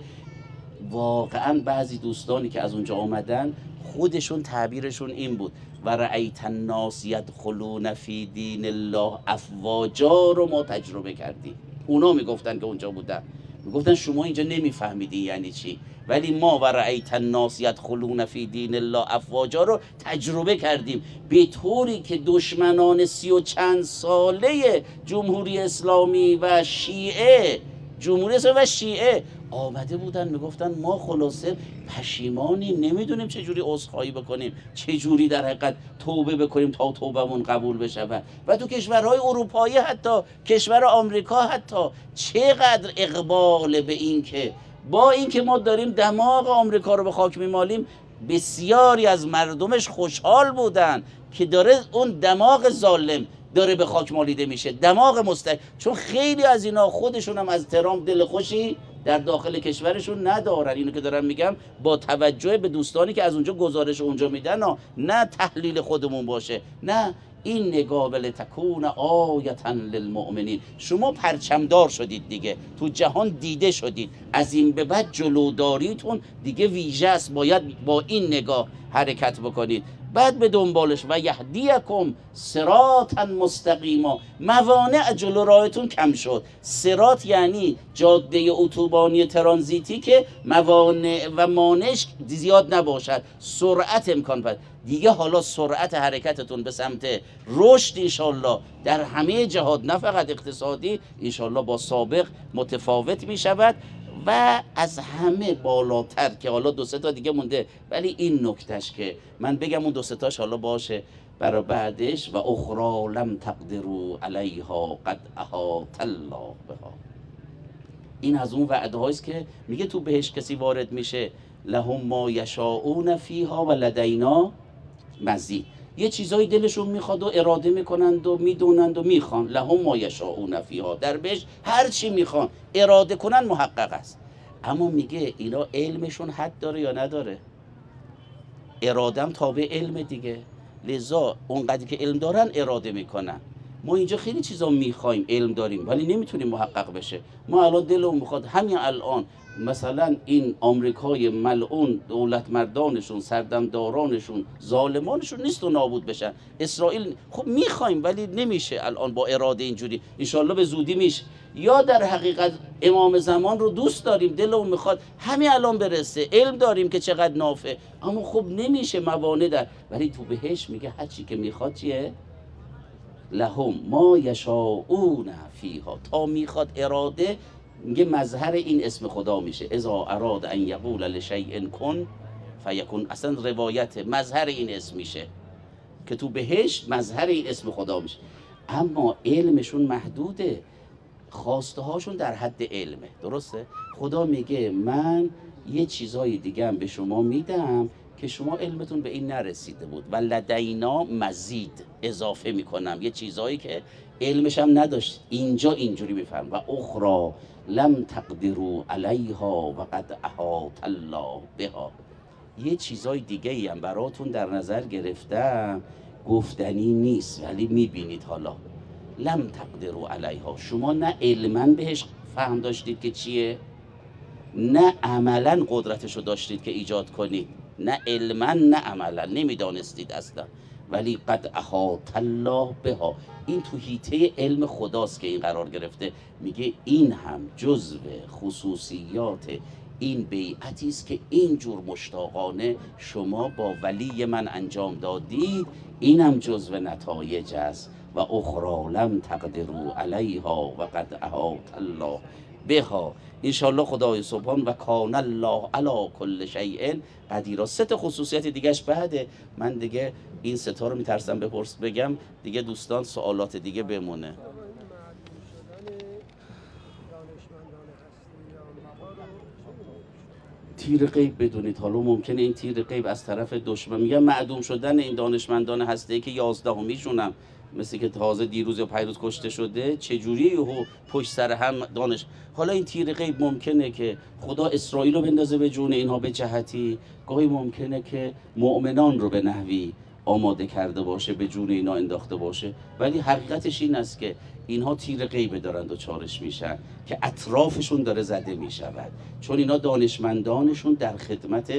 واقعا بعضی دوستانی که از اونجا آمدن خودشون تعبیرشون این بود و رأیت الناس یدخلون فی دین الله افواجا رو ما تجربه کردیم. اونا میگفتن که اونجا بودن، میگفتن شما اینجا نمیفهمیدی یعنی چی، ولی ما و رأیت الناس یدخلون فی دین الله افواجا رو تجربه کردیم، به طوری که دشمنان سی و چند ساله جمهوری اسلامی و شیعه، جمهوری اسلامی و شیعه آمده بودن میگفتن ما خلاصه پشیمانیم، نمیدونیم چجوری عذرخواهی بکنیم، چجوری در حقیقت توبه بکنیم تا توبهمون قبول بشه. و تو کشورهای اروپایی، حتی کشور آمریکا، حتی چقدر اقبال به این که با این که ما داریم دماغ آمریکا رو به خاک میمالیم، بسیاری از مردمش خوشحال بودن که داره اون دماغ ظالم داره به خاک مالیده میشه، دماغ مستقیم، چون خیلی از اینا خودشون هم از ترامپ دل خوشی در داخل کشورشون ندارن. اینو که دارم میگم با توجه به دوستانی که از اونجا گزارش اونجا میدن، نه تحلیل خودمون باشه، نه این نگاه ولتکون آیة للمؤمنین. شما پرچمدار شدید دیگه، تو جهان دیده شدید، از این به بعد جلوداریتون دیگه ویژه است، باید با این نگاه حرکت بکنید. بعد به دنبالش و یهدیکم صراطا مستقیما، موانع جلو راهتون کم شد. صراط یعنی جاده اتوبانی ترانزیتی که موانع و مانعش زیاد نباشد، سرعت امکان پذیر دیگه. حالا سرعت حرکتتون به سمت رشد انشالله در همه جهات، نه فقط اقتصادی، انشالله با سابق متفاوت می شود. و از همه بالاتر که حالا دو سه تا دیگه مونده، ولی این نکتهش که من بگم اون دو سه تاش حالا باشه برای بعدش، و اخرى لم تقدروا علیها قد احاط الله بها. این از اون وعده هاییست که میگه تو بهش کسی وارد میشه لهم ما یشاءون فیها و لدینا مزید. یه چیزایی دلشون میخواد و اراده میکنند و میدونند و میخوان. لهم ما یشاءون فیها، در بهش هر چی میخوان اراده کنن محقق است. اما میگه اینا علمشون حد داره یا نداره؟ ارادم تابع علم دیگه، لذا اونقدر که علم دارن اراده میکنن. ما اینجا خیلی چیزا میخوایم، علم داریم، ولی نمیتونیم محقق بشه. ما الان دلمون میخواد همین الان مثلا این آمریکای ملعون دولت مردانشون، سردمدارانشون، ظالمانشون نیست و نابود بشن. اسرائیل خب میخوایم ولی نمیشه الان با اراده اینجوری. انشالله به زودی میشه. یا در حقیقت امام زمان رو دوست داریم، دلمون میخواد همین الان برسه، علم داریم که چقدر نافع، اما خب نمیشه، موانع در. ولی تو بهش میگه هر چی که میخواد چیه؟ لهم ما یشاءون فیها، تا میخواد اراده میگه مظهر این اسم خدا میشه. اذا اراد ان یقول لشیء کن فیکون، اصلا روایت مظهر این اسم میشه که تو بهشت مظهر این اسم خدا میشه. اما علمشون محدوده، خواسته هاشون در حد علمه. درسته؟ خدا میگه من یه چیزای دیگه هم به شما میدم که شما علمتون به این نرسیده بود و لدینا مزید، اضافه میکنم یه چیزایی که علمش هم نداشت. اینجا اینجوری میفهم و اخرى لم تقدروا علیها و قد احاط الله بها، یه چیزای دیگه ای هم براتون در نظر گرفتم، گفتنی نیست ولی میبینید. حالا لم تقدروا علیها، شما نه علما بهش فهم داشتید که چیه، نه عملا قدرتشو داشتید که ایجاد کنید، نه علما نه عملا نمیدانستید اصلا، ولی قد احاط الله بها، این تو حیطه علم خداست که این قرار گرفته. میگه این هم جزو خصوصیات این بیعتی است که اینجور مشتاقانه شما با ولی من انجام دادید، اینم جزو نتایج است. و اخرى لم تقدروا علیها و قد احاط الله بها. انشالله خدای سبحان و کان الله علی کل شیء قدیر. سه تا خصوصیت دیگهش بعده، من دیگه این سه تا رو میترسم بپرس بگم دیگه دوستان سوالات دیگه بمونه. تیر غیب بدونید، حالا ممکنه این تیر غیب از طرف دشمن، میگم معدوم شدن این دانشمندان هسته‌ای که یازدهمیشونم مثل که تازه دیروز یا پیروز کشته شده، چجوری یهو پشت سر هم دانش. حالا این تیر غیب ممکنه که خدا اسرائیل رو بندازه به جون اینها به جهتی، گاهی ممکنه که مؤمنان رو به نحوی آماده کرده باشه، به جون اینا انداخته باشه. ولی حقیقتش این است که اینها تیر غیبه دارن و چارش میشن که اطرافشون داره زده میشود، چون اینا دانشمندانشون در خدمت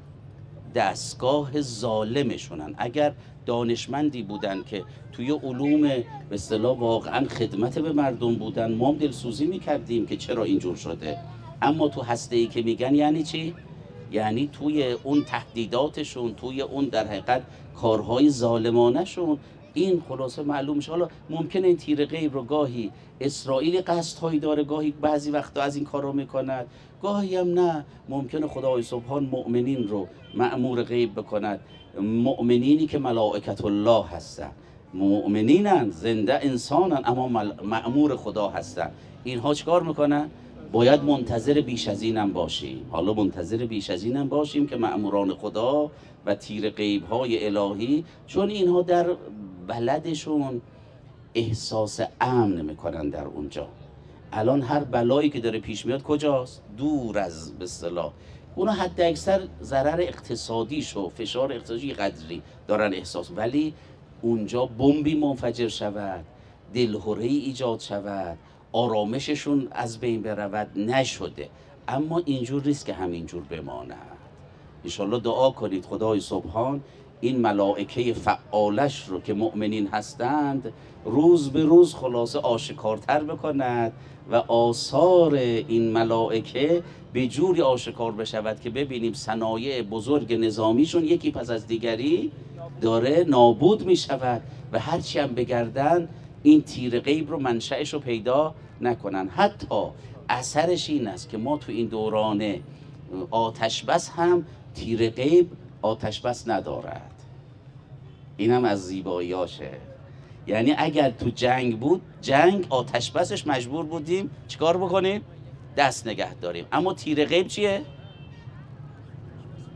دستگاه ظالمشونن. اگر دانشمندی بودن که توی علوم به اصطلاح واقعا خدمت به مردم بودن، ما هم دلسوزی میکردیم که چرا اینجور شده. اما تو هسته‌ای که میگن یعنی چی؟ یعنی توی اون تهدیداتشون، توی اون در حقیقت کارهای ظالمانه شون این خلاصه معلوم میشه. حالا ممکنه این تیر غیب رو گاهی اسرائیل قصدهایی داره، گاهی بعضی وقتا از این کار رو میکند، گاهی هم نه. ممکنه خدای سبحان مؤمنین رو مأمور غیب بکند، مؤمنینی که ملائکت الله هستن، مؤمنینن، زنده انسانن، اما مأمور خدا هستن. اینها چیکار میکنن؟ باید منتظر بیش از اینم باشیم. حالا منتظر بیش از اینم باشیم که مأموران خدا و تیر غیب‌های الهی، چون اینها در بلدشون احساس امن میکنن در اونجا. الان هر بلایی که داره پیش میاد کجاست؟ دور از به اصطلاح اونا حد اکثر ضرر اقتصادیش و فشار اقتصادی قدری دارن احساس، ولی اونجا بمبی منفجر شود، دلهره‌ای ایجاد شود، آرامششون از بین برود، نشده. اما اینجور نیست که همینجور بماند. انشالله دعا کنید خدای سبحان این ملائکه فعالش رو که مؤمنین هستند روز به روز خلاصه آشکارتر بکند و آثار این ملائکه به جوری آشکار بشود که ببینیم صنایع بزرگ نظامیشون یکی پس از دیگری داره نابود می شود و هرچی هم بگردن این تیر غیب رو منشأش رو پیدا نکنن. حتی اثرش این است که ما تو این دوران آتش بس هم تیر غیب آتش بس ندارد. این هم از زیباییاشه. یعنی اگر تو جنگ بود، جنگ آتش بسش مجبور بودیم چیکار بکنیم؟ دست نگه داریم. اما تیر غیب چیه؟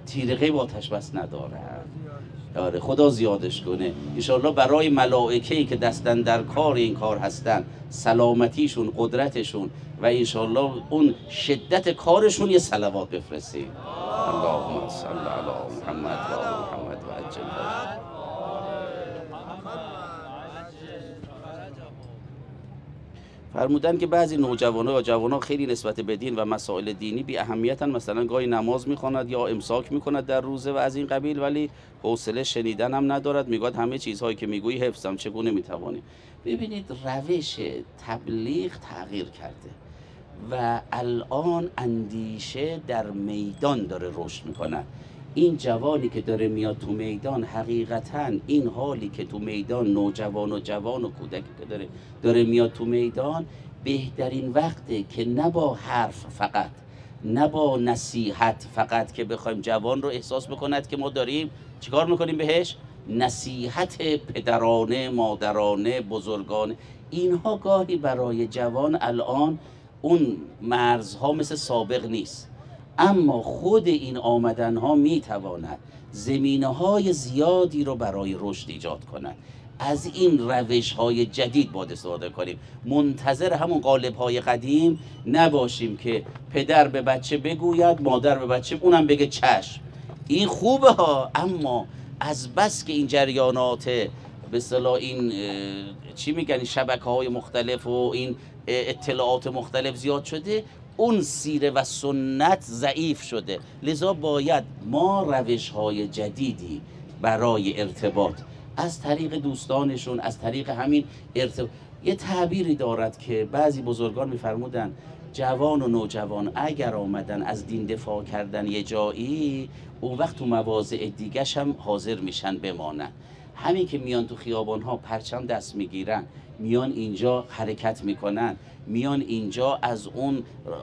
تیر غیب آتش بس ندارد. آره خدا زیادش کنه انشالله برای ملائکه‌ای که دستن در کار این کار هستن، سلامتیشون، قدرتشون و انشالله اون شدت کارشون یه صلوات بفرستیم. اللهم صل علی محمد و آل محمد و عجل فرجهم. فرمودن که بعضی نوجوان‌ها و جوان‌ها خیلی نسبت به دین و مسائل دینی بی اهمیتن، مثلا گاهی نماز می‌خواند یا امساک می‌کند در روزه و از این قبیل، ولی حوصله شنیدن هم ندارد، میگوید همه چیزهایی که میگویی حفظم، چگونه می‌توانی؟ ببینید روش تبلیغ تغییر کرده و الان اندیشه در میدان داره رشد میکنه. این جوانی که داره میاد تو میدان، حقیقتا این حالی که تو میدان نوجوان و جوان و کودکی که داره داره میاد تو میدان، بهترین وقته که نه با حرف فقط، نه با نصیحت فقط که بخوایم جوان رو احساس بکند که ما داریم چیکار میکنیم بهش، نصیحت پدرانه، مادرانه، بزرگانه، اینها گاهی برای جوان الان اون مرزها مثل سابق نیست. اما خود این آمدن ها می تواند زمینه های زیادی رو برای رشد ایجاد کند. از این روش های جدید باید استفاده کنیم، منتظر همون قالب های قدیم نباشیم که پدر به بچه بگوید، مادر به بچه اونم بگه چشم. این خوبه ها، اما از بس که این جریانات به اصطلاح این چی میگن شبکه های مختلف و این اطلاعات مختلف زیاد شده، اون سیره و سنت ضعیف شده. لذا باید ما روش های جدیدی برای ارتباط از طریق دوستانشون، از طریق همین ارتباط. یه تعبیری دارد که بعضی بزرگان میفرمودن جوان و نوجوان اگر آمدن از دین دفاع کردن یه جایی، اون وقت تو مواضع دیگش هم حاضر میشن بمانن. همین که میان تو خیابان ها پرچم دست میگیرن، میان اینجا حرکت میکنن، میان اینجا از اون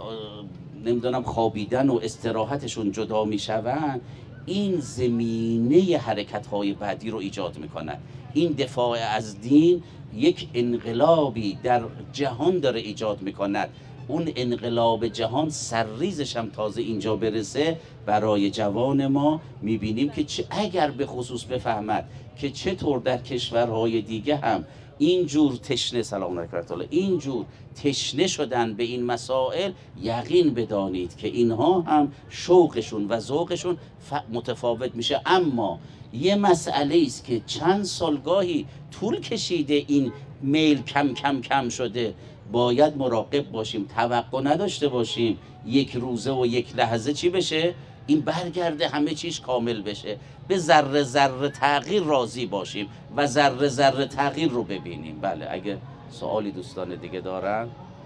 نمیدونم خوابیدن و استراحتشون جدا میشون، این زمینه حرکت های بعدی رو ایجاد میکنن. این دفاع از دین یک انقلابی در جهان داره ایجاد میکند. اون انقلاب جهان سرریزش هم تازه اینجا برسه، برای جوان ما میبینیم که چه اگر به خصوص بفهمد که چطور در کشورهای دیگه هم اینجور تشنه، سلام علیکم، اینجور تشنه شدن به این مسائل، یقین بدانید که اینها هم شوقشون و ذوقشون متفاوت میشه. اما یه مسئله است که چند سالگاهی طول کشیده این میل کم کم کم شده، باید مراقب باشیم، توقع نداشته باشیم یک روزه و یک لحظه چی بشه، این برگرده همه چیز کامل بشه. به ذره ذره تغییر راضی باشیم و ذره ذره تغییر رو ببینیم. بله اگه سوالی دوستان دیگه دارن.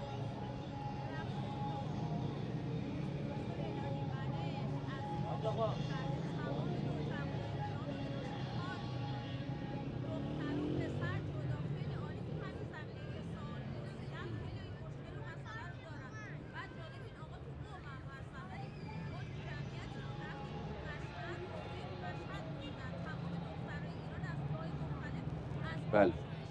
بله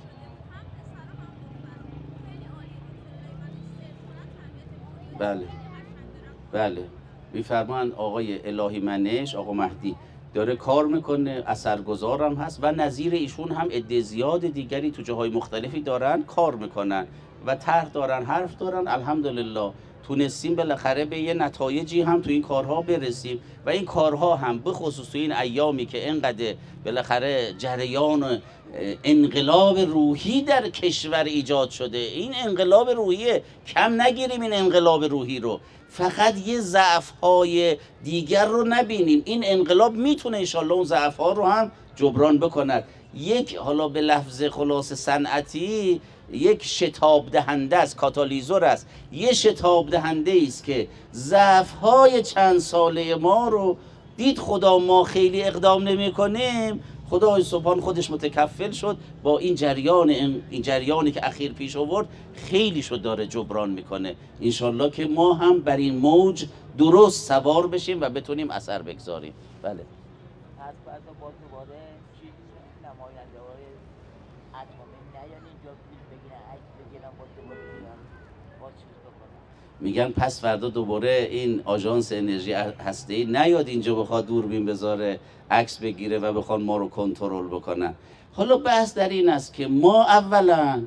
بله بله میفرمان آقای الهی منش، آقا مهدی داره کار میکنه، اثرگذارم هست و نظیر ایشون هم عده زیاد دیگری تو جاهای مختلفی دارن کار میکنن و طرح دارن، حرف دارن. الحمدلله تونستیم بالاخره به یه نتایجی هم تو این کارها برسیم و این کارها هم به خصوص تو این ایامی که اینقدر بالاخره جریان انقلاب روحی در کشور ایجاد شده، این انقلاب روحی کم نگیریم، این انقلاب روحی رو فقط یه ضعف‌های دیگر رو نبینیم. این انقلاب میتونه انشالله اون ضعف‌ها رو هم جبران بکند. یک حالا به لفظ خلاص صنعتی یک شتاب دهنده است، کاتالیزور است، یه شتاب دهنده است که ضعف‌های چند ساله ما رو دید خدا ما خیلی اقدام نمی کنیم، خدای سبحان خودش متکفل شد با این جریان، این جریانی که اخیر پیش آورد خیلی شد داره جبران میکنه. انشالله که ما هم بر این موج درست سوار بشیم و بتونیم اثر بگذاریم. بله از بعد با دوباره چیز نماینده های اتمی نیان اینجا فیلم بگیرن، عکس بگیرن، با دوباره بیان با چیز بکنن. میگن پس فردا دوباره این آژانس انرژی هسته‌ای نیاد اینجا بخواد دوربین بذاره عکس بگیره و بخوان ما رو کنترل بکنن. حالا بحث در این است که ما اولا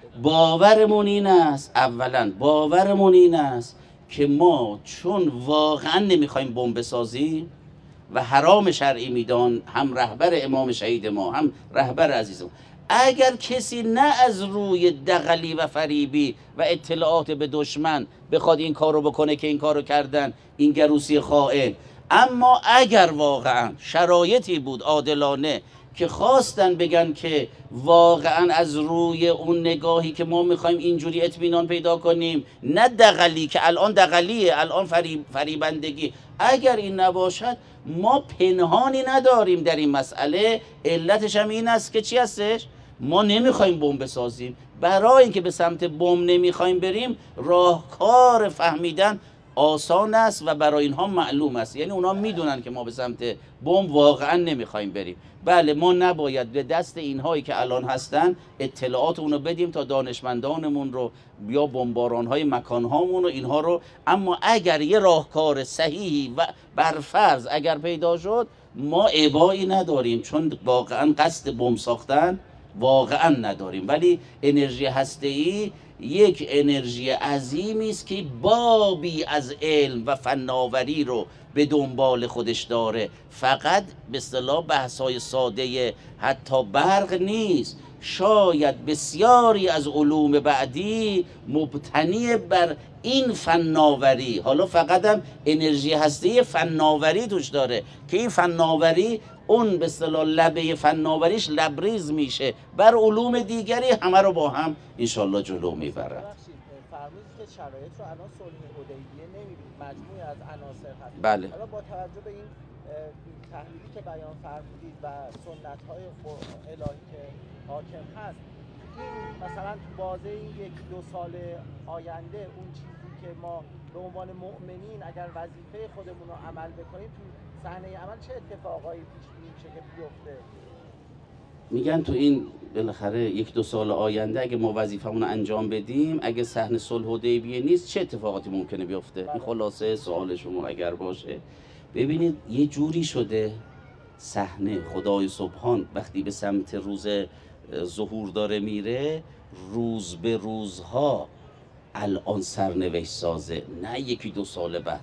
باورمون این است اولا باورمون این است که ما چون واقعا نمیخوایم بمب بسازیم و حرام شرعی میدان، هم رهبر امام شهید ما هم رهبر عزیز ما، اگر کسی نه از روی دغلی و فریبی و اطلاعات به دشمن بخواد این کارو بکنه که این کارو کردن این گروسی خائن، اما اگر واقعا شرایطی بود عادلانه که خواستن بگن که واقعا از روی اون نگاهی که ما میخوایم اینجوری اطمینان پیدا کنیم، نه دغلی که الان دغلیه، الان فریب فریبندگی، اگر این نباشد ما پنهانی نداریم در این مسئله. علتش هم این است که چی هستش؟ ما نمیخوایم بمب بسازیم. برای اینکه به سمت بمب نمیخوایم بریم، راهکار فهمیدن آسان است و برای اینها معلوم است. یعنی اونا میدونن که ما به سمت بمب واقعا نمیخوایم بریم. بله، ما نباید به دست اینهایی که الان هستن اطلاعات اونو بدیم تا دانشمندانمون رو یا بمبارانهای مکانهامون رو اینها رو، اما اگر یه راهکار صحیحی و برفرض اگر پیدا شد، ما ابایی نداریم، چون واقعا قصد بمب ساختن واقعا نداریم. ولی انرژی هسته‌ای یک انرژی عظیمی است که بابی از علم و فناوری رو به دنبال خودش داره. فقط به اصطلاح بحث‌های ساده حتی برق نیست، شاید بسیاری از علوم بعدی مبتنی بر این فناوری. حالا فقط هم انرژی هسته فناوری توش داره که این فناوری اون به اصطلاح لبه فناوریش لبریز میشه بر علوم دیگری، همه رو با هم انشالله جلو میبرد. فرمودید که شرایط رو الان صلح حدیبیه نمیبینید، مجموعی از عناصر هست. بله. حالا با توجه به این تحلیلی که بیان فرمودید و سنت‌های الهی که حاکم هست، این مثلا تو بازه این یک دو سال آینده اون چیزی که ما به عنوان مؤمنین اگر وظیفه خودمون رو عمل بکنیم تو صحنه عمل چه اتفاقایی پیش بینی میشه که بیفته؟ میگن تو این بالاخره یک دو سال آینده اگه ما وظیفمون رو انجام بدیم، اگه صحنه صلح حدیبیه نیست چه اتفاقاتی ممکنه بیفته؟ این خلاصه سوال شما اگر باشه. ببینید یه جوری شده صحنه خدای سبحان وقتی به سمت روز ظهور داره میره، روز به روزها الان سرنوشت سازه، نه یکی دو سال بعد.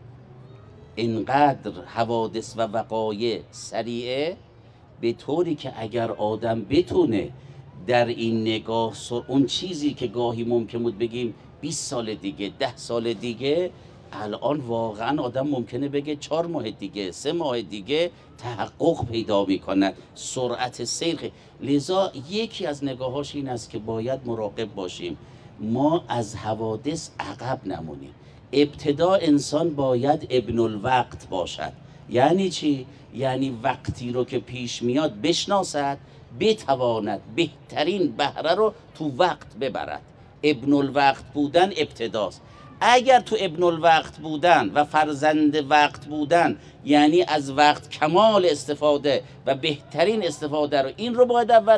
اینقدر حوادث و وقایع سریعه به طوری که اگر آدم بتونه در این نگاه اون چیزی که گاهی ممکن بود بگیم بیست سال دیگه، ده سال دیگه، الان واقعا آدم ممکنه بگه چهار ماه دیگه، سه ماه دیگه تحقق پیدا میکنه، سرعت سیر. لذا یکی از نگاهاش این است که باید مراقب باشیم ما از حوادث عقب نمونیم. ابتدا انسان باید ابن الوقت باشد. یعنی چی؟ یعنی وقتی رو که پیش میاد بشناسد، بتواند بهترین بهره رو تو وقت ببرد. ابن الوقت بودن ابتداست. اگر تو ابن الوقت بودن و فرزند وقت بودن، یعنی از وقت کمال استفاده و بهترین استفاده رو، این رو باید اول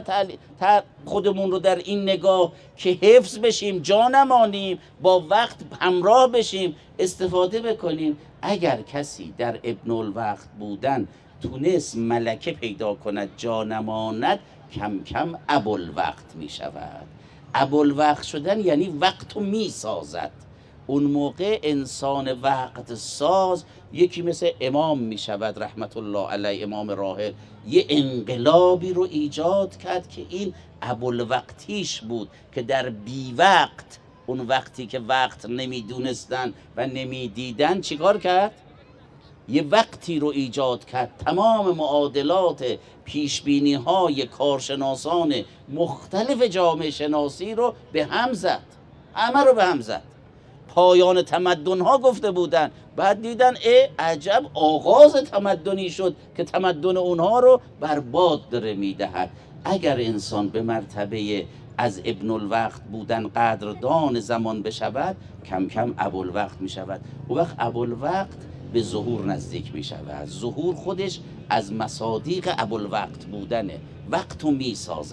خودمون رو در این نگاه که حفظ بشیم، جا نمانیم، با وقت همراه بشیم، استفاده بکنیم. اگر کسی در ابن الوقت بودن تونست ملکه پیدا کند جا نماند، کم کم ابوالوقت می شود. ابوالوقت شدن یعنی وقت رو می سازد. اون موقع انسان وقت ساز یکی مثل امام می شود رحمت الله علیه، امام راحل، یه انقلابی رو ایجاد کرد که این ابوالوقتیش بود که در بی وقت، اون وقتی که وقت نمیدونستن و نمیدیدن، چیکار کرد؟ یه وقتی رو ایجاد کرد، تمام معادلات پیشبینی های کارشناسان مختلف جامعه شناسی رو به هم زد، همه رو به هم زد. پایان تمدن ها گفته بودن، بعد دیدن ای عجب آغاز تمدنی شد که تمدن اونها رو برباد داره میدهد. اگر انسان به مرتبه از ابن الوقت بودن قدردان زمان بشود، کم کم ابوالوقت می شود. و وقت ابوالوقت به ظهور نزدیک می شود. ظهور خودش از مصادیق ابوالوقت بودنه، وقت رو می سازد.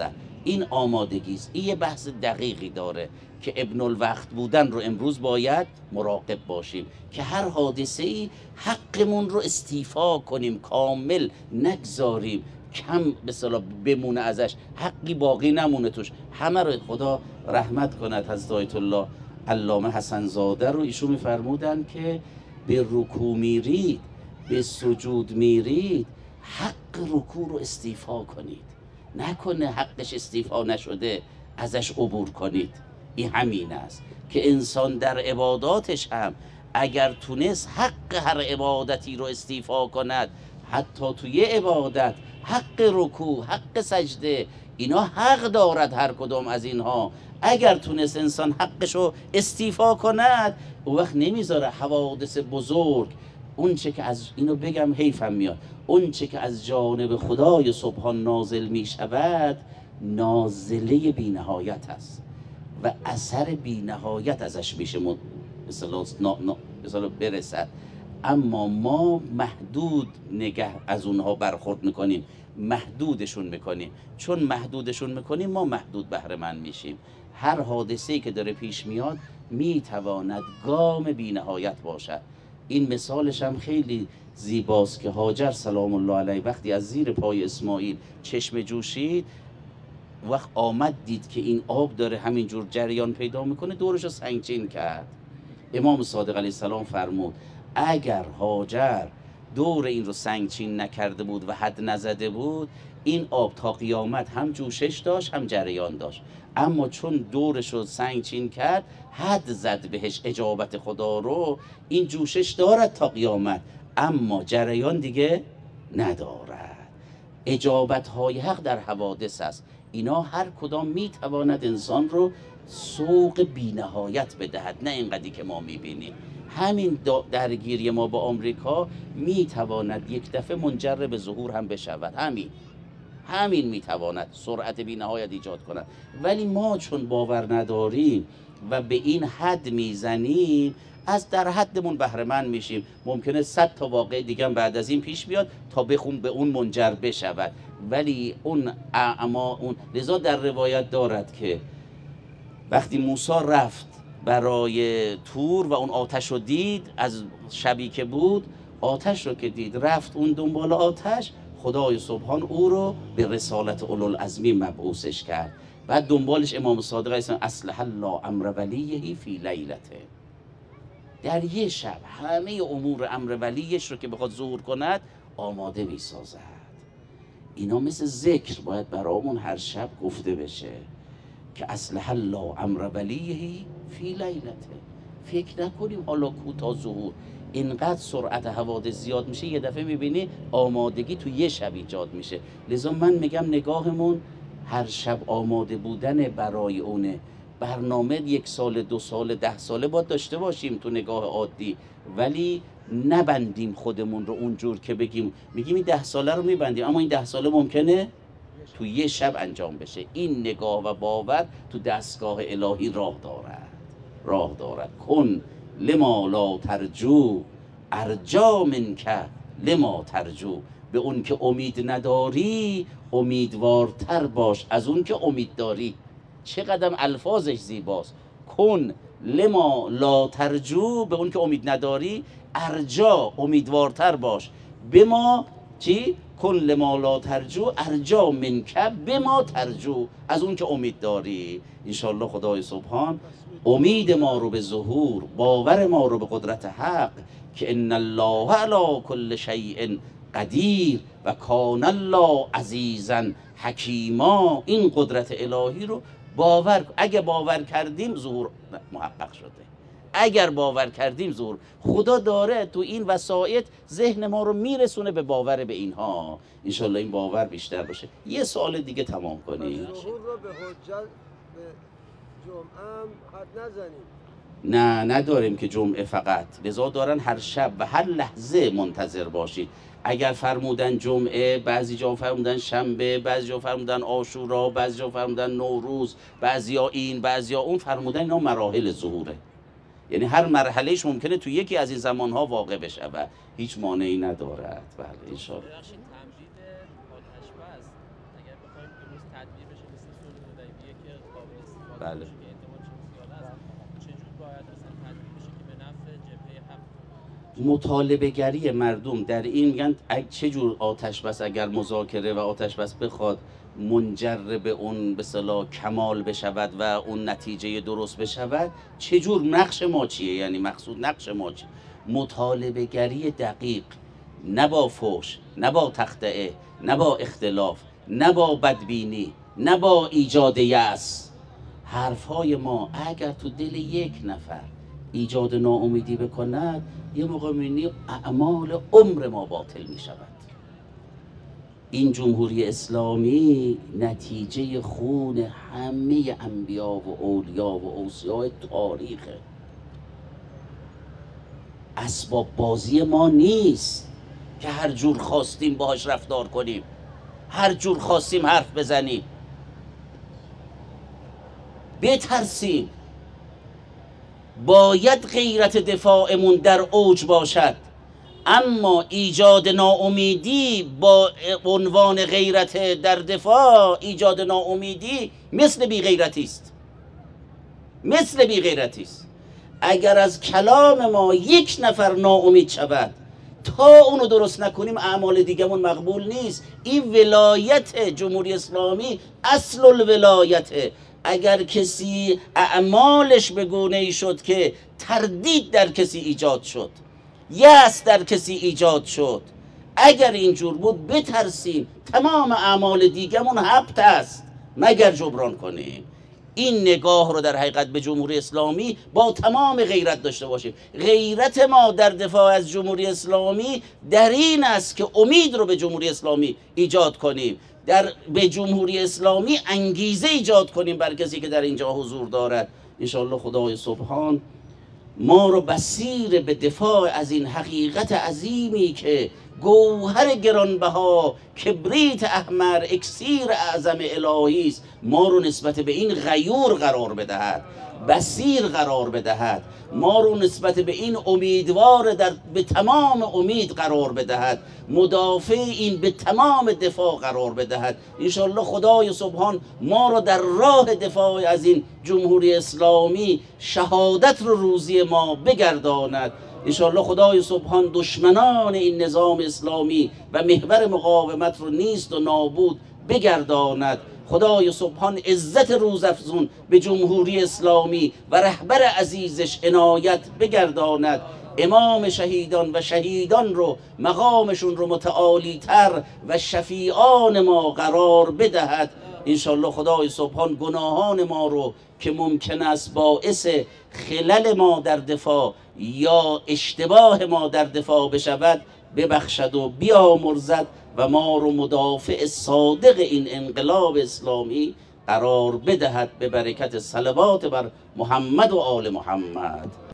این آمادگی است. این یه بحث دقیقی داره که ابن الوقت بودن رو امروز باید مراقب باشیم که هر حادثه ای حقمون رو استیفا کنیم، کامل نگذاریم کم به اصطلاح بمونه ازش، حقی باقی نمونه توش. همه رو خدا رحمت کند حضرت آیت الله علامه حسن زاده رو، ایشون میفرمودن که به رکوع میرید، به سجود میرید، حق رکوع رو استیفا کنید، نکنه حقش استیفا نشده ازش عبور کنید. این همین است که انسان در عباداتش هم اگر تونست حق هر عبادتی رو استیفا کند، حتی توی عبادت حق رکوع، حق سجده، اینا حق دارد هر کدام از اینها. اگر تونست انسان حقشو استیفا کند، اون وقت نمیذاره حوادث بزرگ، اون چه که از اینو بگم حیفم میاد، اون چه که از جانب خدای سبحان نازل می شود نازله بی نهایت است و اثر بی نهایت ازش میشه مثلا برسد. اما ما محدود نگه از اونها برخورد میکنیم، محدودشون میکنیم. چون محدودشون میکنیم ما محدود بهره مند میشیم. هر حادثه‌ای که داره پیش میاد میتواند گام بی نهایت باشد. این مثالش هم خیلی زیباست که هاجر سلام الله علیه وقتی از زیر پای اسماعیل چشم جوشید، وقت آمد دید که این آب داره همینجور جریان پیدا میکنه، دورش رو سنگچین کرد. امام صادق علیه السلام فرمود اگر هاجر دور این رو سنگچین نکرده بود و حد نزده بود، این آب تا قیامت هم جوشش داشت هم جریان داشت. اما چون دورش رو سنگچین کرد، حد زد بهش اجابت خدا رو، این جوشش دارد تا قیامت اما جریان دیگه ندارد. اجابت های حق در حوادث است. اینا هر کدام میتواند انسان رو سوق بی نهایت بدهد، نه اینقدری که ما میبینیم. همین درگیری ما با آمریکا میتواند یک دفعه منجر به ظهور هم بشود. همین همین میتواند سرعت بی نهایت ایجاد کند. ولی ما چون باور نداریم و به این حد میزنیم، از در حدمون بهره مند میشیم. ممکنه صد تا واقع دیگه بعد از این پیش بیاد تا بخون به اون منجر بشود. ولی اون اما اون لذا در روایت دارد که وقتی موسی رفت برای تور و اون آتش رو دید، از شبی که بود آتش رو که دید رفت اون دنبال آتش، خدای سبحان او رو به رسالت اولوالعزمی مبعوثش کرد. بعد دنبالش امام صادق علیه السلام اصلح الله امر ولیه فی لیلته، در یه شب همه امور امر ولیش رو که بخواد ظهور کند آماده می سازد. اینا مثل ذکر باید برامون هر شب گفته بشه که اصلح الله امر ولیه فی لیلته. فکر نکنیم حالا کوتا ظهور، اینقدر سرعت حوادث زیاد میشه یه دفعه میبینی آمادگی تو یه شب ایجاد میشه. لذا من میگم نگاهمون هر شب آماده بودن برای اونه. برنامه یک سال دو سال ده ساله باید داشته باشیم تو نگاه عادی، ولی نبندیم خودمون رو اونجور که بگیم میگیم این ده ساله رو میبندیم، اما این ده ساله ممکنه تو یه شب انجام بشه. این نگاه و باور تو دستگاه الهی راه دارد راه دارد کن لما لا ترجو ارجا منک لما ترجو. به اون که امید نداری امیدوارتر باش از اون که امید داری. چقدر الفاظش زیباست. کن لما لا ترجو، به اون که امید نداری، ارجا امیدوارتر باش، به ما چی؟ کن لما لا ترجو ارجا منک به ما ترجو، از اون که امید داری. انشالله خدای سبحان امید ما رو به ظهور، باور ما رو به قدرت حق که ان الله علی کل شیء قدیر و کان الله عزیزا حکیما، این قدرت الهی رو باور. اگه باور کردیم ظهور محقق شده. اگر باور کردیم ظهور. خدا داره تو این وسایط ذهن ما رو میرسونه به باور به اینها. انشالله این باور بیشتر باشه. یه سوال دیگه تمام کنیم. ظهور رو به حجت به جمعه هم حد نزنیم. نه نداریم که جمعه فقط، لذا دارن هر شب و هر لحظه منتظر باشید. اگر فرمودن جمعه، بعضی جا فرمودن شنبه، بعضی جا فرمودن عاشورا، بعضی جا فرمودن نوروز، بعضی ها این بعضی ها اون، فرمودن اینا مراحل ظهوره. یعنی هر مرحلهش ممکنه تو یکی از این زمانها واقع بشه و هیچ مانعی ندارد. بله ان شاء الله. ببخشید تمدید آتش بس اگر بخوایم درست تدبیر بشه مثل بله. مطالبه گری مردم در این میگن چه جور آتش بس اگر مذاکره و آتش بس بخواد منجر به اون به اصطلاح کمال بشود و اون نتیجه درست بشود، چه جور نقش ما چیه؟ یعنی مقصود نقش ما چیه؟ مطالبه گری دقیق، نه با فحش، نه با تخطئه، نه با اختلاف، نه با بدبینی، نه با ایجاد یأس. حرفهای ما اگر تو دل یک نفر ایجاد ناامیدی بکند، یه موقع می‌بینی اعمال عمر ما باطل می شود. این جمهوری اسلامی نتیجه خون همه انبیا و اولیا و اوصیاء تاریخه. اسباب بازی ما نیست که هر جور خواستیم باهاش رفتار کنیم، هر جور خواستیم حرف بزنیم. بترسیم. باید غیرت دفاعمون در اوج باشد، اما ایجاد ناامیدی با عنوان غیرت در دفاع، ایجاد ناامیدی مثل بی غیرتی است، مثل بی غیرتی است. اگر از کلام ما یک نفر ناامید شود، تا اونو درست نکنیم اعمال دیگمون مقبول نیست. این ولایت جمهوری اسلامی اصل الولایته. اگر کسی اعمالش به گونه‌ای شد که تردید در کسی ایجاد شد، یأس در کسی ایجاد شد، اگر اینجور بود بترسیم. تمام اعمال دیگمون هبط است مگر جبران کنیم. این نگاه رو در حقیقت به جمهوری اسلامی با تمام غیرت داشته باشیم. غیرت ما در دفاع از جمهوری اسلامی در این است که امید رو به جمهوری اسلامی ایجاد کنیم، در به جمهوری اسلامی انگیزه ایجاد کنیم بر کسی که در اینجا حضور دارد. انشاءالله خدای سبحان ما رو بصیر به دفاع از این حقیقت عظیمی که گوهر گرانبها، کبریت احمر، اکسیر اعظم الهی است، ما رو نسبت به این غیور قرار بدهد، بصیر قرار بدهد، ما رو نسبت به این امیدوار در به تمام امید قرار بدهد، مدافع این به تمام دفاع قرار بدهد. انشاءالله خدای سبحان ما رو در راه دفاع از این جمهوری اسلامی شهادت رو روزی ما بگرداند. انشاءالله خدای سبحان دشمنان این نظام اسلامی و محور مقاومت رو نیست و نابود بگرداند. خدای سبحان عزت روزافزون به جمهوری اسلامی و رهبر عزیزش عنایت بگرداند. امام شهیدان و شهیدان رو مقامشون رو متعالی تر و شفیعان ما قرار بدهد. انشاءالله خدای سبحان گناهان ما رو که ممکن است باعث خلل ما در دفاع یا اشتباه ما در دفاع بشود ببخشد و بیامرزد و ما رو مدافع صادق این انقلاب اسلامی قرار بدهد به برکت صلوات بر محمد و آل محمد.